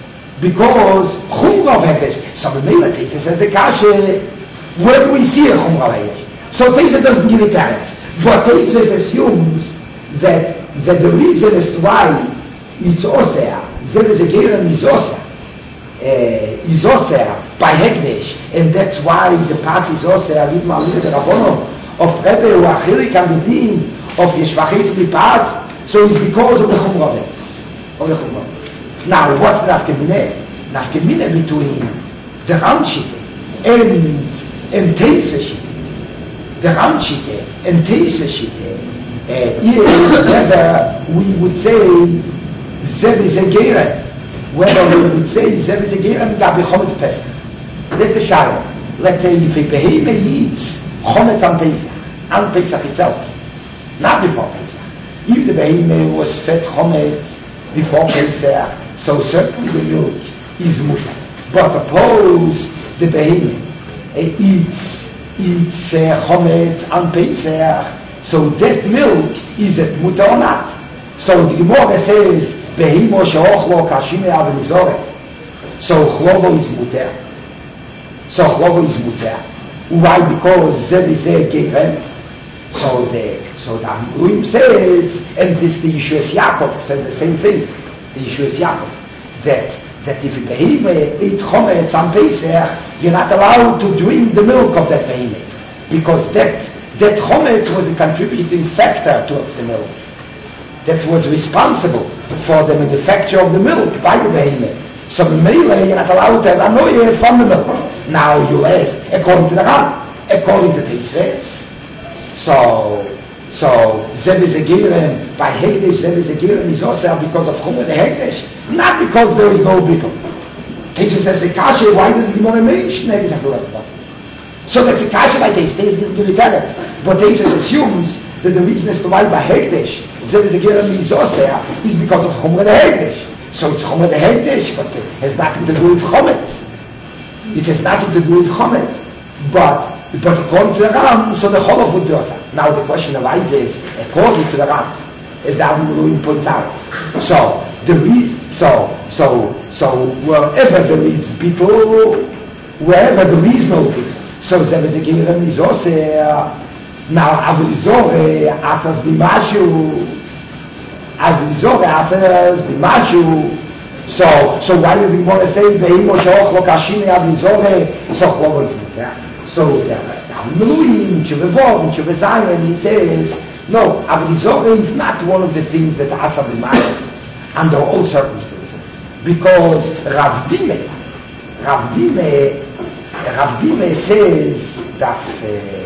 Because chumra of hekdesh. So the Mela Teisves says the kashe. Where do we see a chumra of hekdesh? So Teisves doesn't give it parents, but Teisves assumes that that the reason is why it's osir. There is a gerem is osir. Uh, is osir by hekdesh, and that's why the pas is osir. Read my little Rabbanon of Rebbe who achilik amedin of yeshvachitz mipas. So it's because of the chumra of the chumra. Now, what's the nafkemine? Nafkemine between the Ramshite and and Teisves. The Ramshite and Teisves uh, is whether we would say there is a gerem, whether we would say there is a gerem gabi chometz Pesach. Let's the shayla. Let's say if a behemoth eats chometz on Pesach, on Pesach itself, not before Pesach. If the behemoth was fed chometz before Pesach, so certainly the milk is mutar. But suppose the behemoth uh, eats eats uh, chometz on Pesach, so that milk is it mutar or not? So the Gemara says behemoth she'ochlo kashime avenizore. So chlovo is mutar. So chlovo is mutar. Why? Because there is a gerem. So the so the Amiluim says, and this the Yeshuas Yaakov says the same thing. The Yeshuas Yaakov that that if a behemoth eat chometz on Pesach, you're not allowed to drink the milk of that behemoth because that that chometz was a contributing factor towards the milk. That was responsible for the manufacture of the milk by the behemoth. So Mele, you're not allowed to have anoye from the milk. Now you ask, according to the Ram, according to Teisves, so, so, Zeb is a Giren, by Hegdesh, Zeb is a Giren is also because of Chumer the Hegdesh, not because there is no bittul. Teisves says, the Kasha, why does he want to mention it? So that's a Kasha by Teisves, going to tell it. But Teisves assumes that the reason as to why by Hegdesh, Zeb is a Giren is also is because of Chumer the Hegdesh. So it's Chumer the Hegdesh, but it has nothing to do with Chometz. It has nothing to do with Chometz. But But according to the Ram, so the Cholov would be also. Now the question arises, according to the Ram, as the Amiluim points out. So, the reason, so, so, so, wherever there is bittul, wherever there is no bittul, so there is a Gerem is also, now Avrizore, after the Mashu, Avrizore, after the Mashu, so, so why do we want to say, Ve'imo she'och lo kashine Avrizore, so Cholov is not there. So the Amiluim, Chuvevov, Chuvezayin, he says, no, Avrizore is not one of the things that Asa b'Mashu under all circumstances. Because Rav Dime, Rav Dime, Rav Dime says that, uh,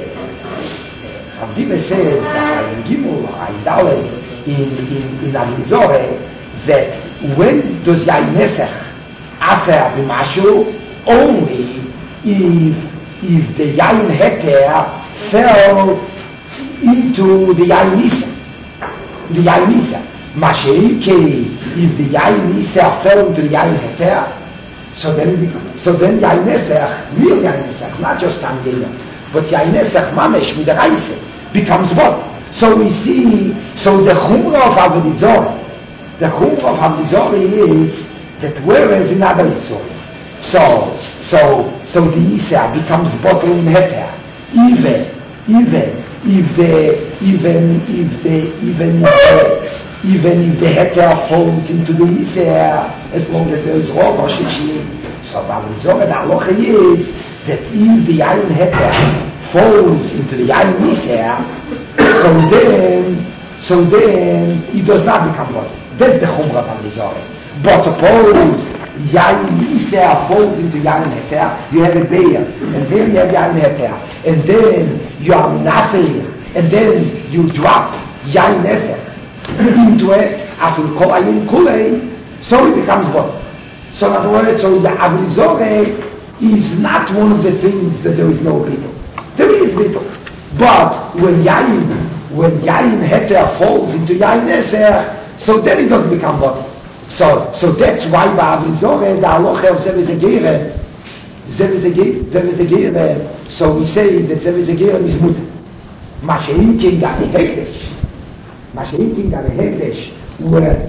Rav Dime says that in Gimel, Aydaleh, in, in, in Avrizore, that when does Yain Nesach Afer b'Mashu, only if if the Yain Heter fell into the Yain Nisa. The Yain Nisa. Masheike, if the Yain Nisa fell into the Yain Heter, so then, so then Yain Nesach, real Yain Nesach, not just Tamgena, but Yain Nesach Mamesh, with the Reise, becomes what? So we see, so the Chumrah of Avrizore, the Chumrah of Avrizore is that whereas in other Yisrael, so, so, so the Isa becomes bottle in Heter, even, even if the, even if the, even if the, even if the Heter falls into the Isa, as long as there is Rov or Shishim, so the Avrizore, the Halacha is that if the Yain Heter falls into the Yain Isa, so then, so then it does not become bottle. That's the Chumrah of Avrizore. But suppose Yain Isa falls into Yain Heter, you have a bear, and then you have Yain Heter, and then you are Nasir, and then you drop Yain Nesach into it, after you call Yain Kulei, so it becomes what? So in other words, so the Avrizore is not one of the things that there is no bittul. There is bittul. But when Yain, when Yain Heter falls into Yain Nesach, so then it doesn't become what? So, so that's why by Avrizore, the halacha of Zev is a Gerem, Zev is a Gerem, Zev is a Gerem, so we say that Zev is a Gerem is mutter. Masheim king got a hekdesh. Masheim king got a hekdesh, where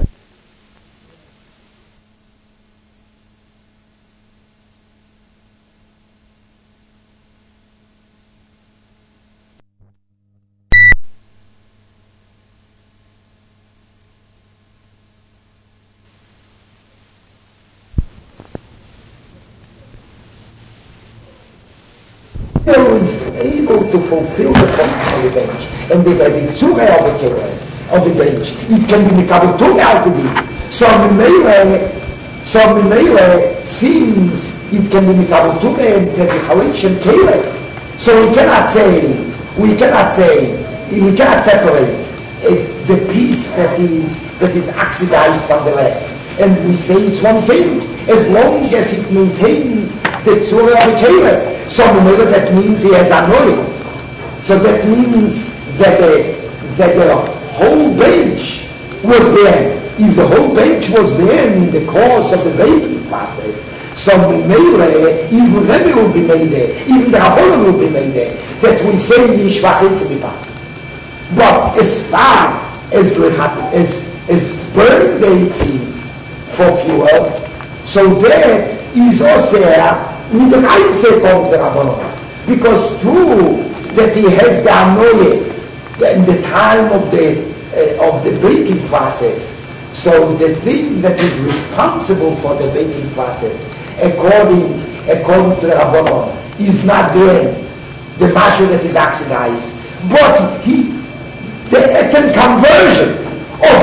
is able to fulfill the function of the bench, and because it's too rare of the of the bench, it can be mekabel too rare to be. So Mimele, so Mimele, since it can be mekabel too rare, it has a halation kele. So we cannot say, we cannot say, we cannot separate it, the piece that is that is oxidized from the rest, and we say it's one thing as long as it maintains the tzura of the kele. So that means he has anointing. So that means that the, that the whole bench was there. If the whole bench was there in the course of the baking process, so Mele, even Rebbe will be made there, even the Rabbanon will be made there, that we say Yishvachit to be passed. But as far as as as burning the Yitzim for fuel, so that is also with the mindset of the Rabbanon. Because true that he has the anoye in the time of the uh, of the baking process. So the thing that is responsible for the baking process, according according to the Rabbanon, is not there, the masher that is oxidized, but he, the, it's a conversion.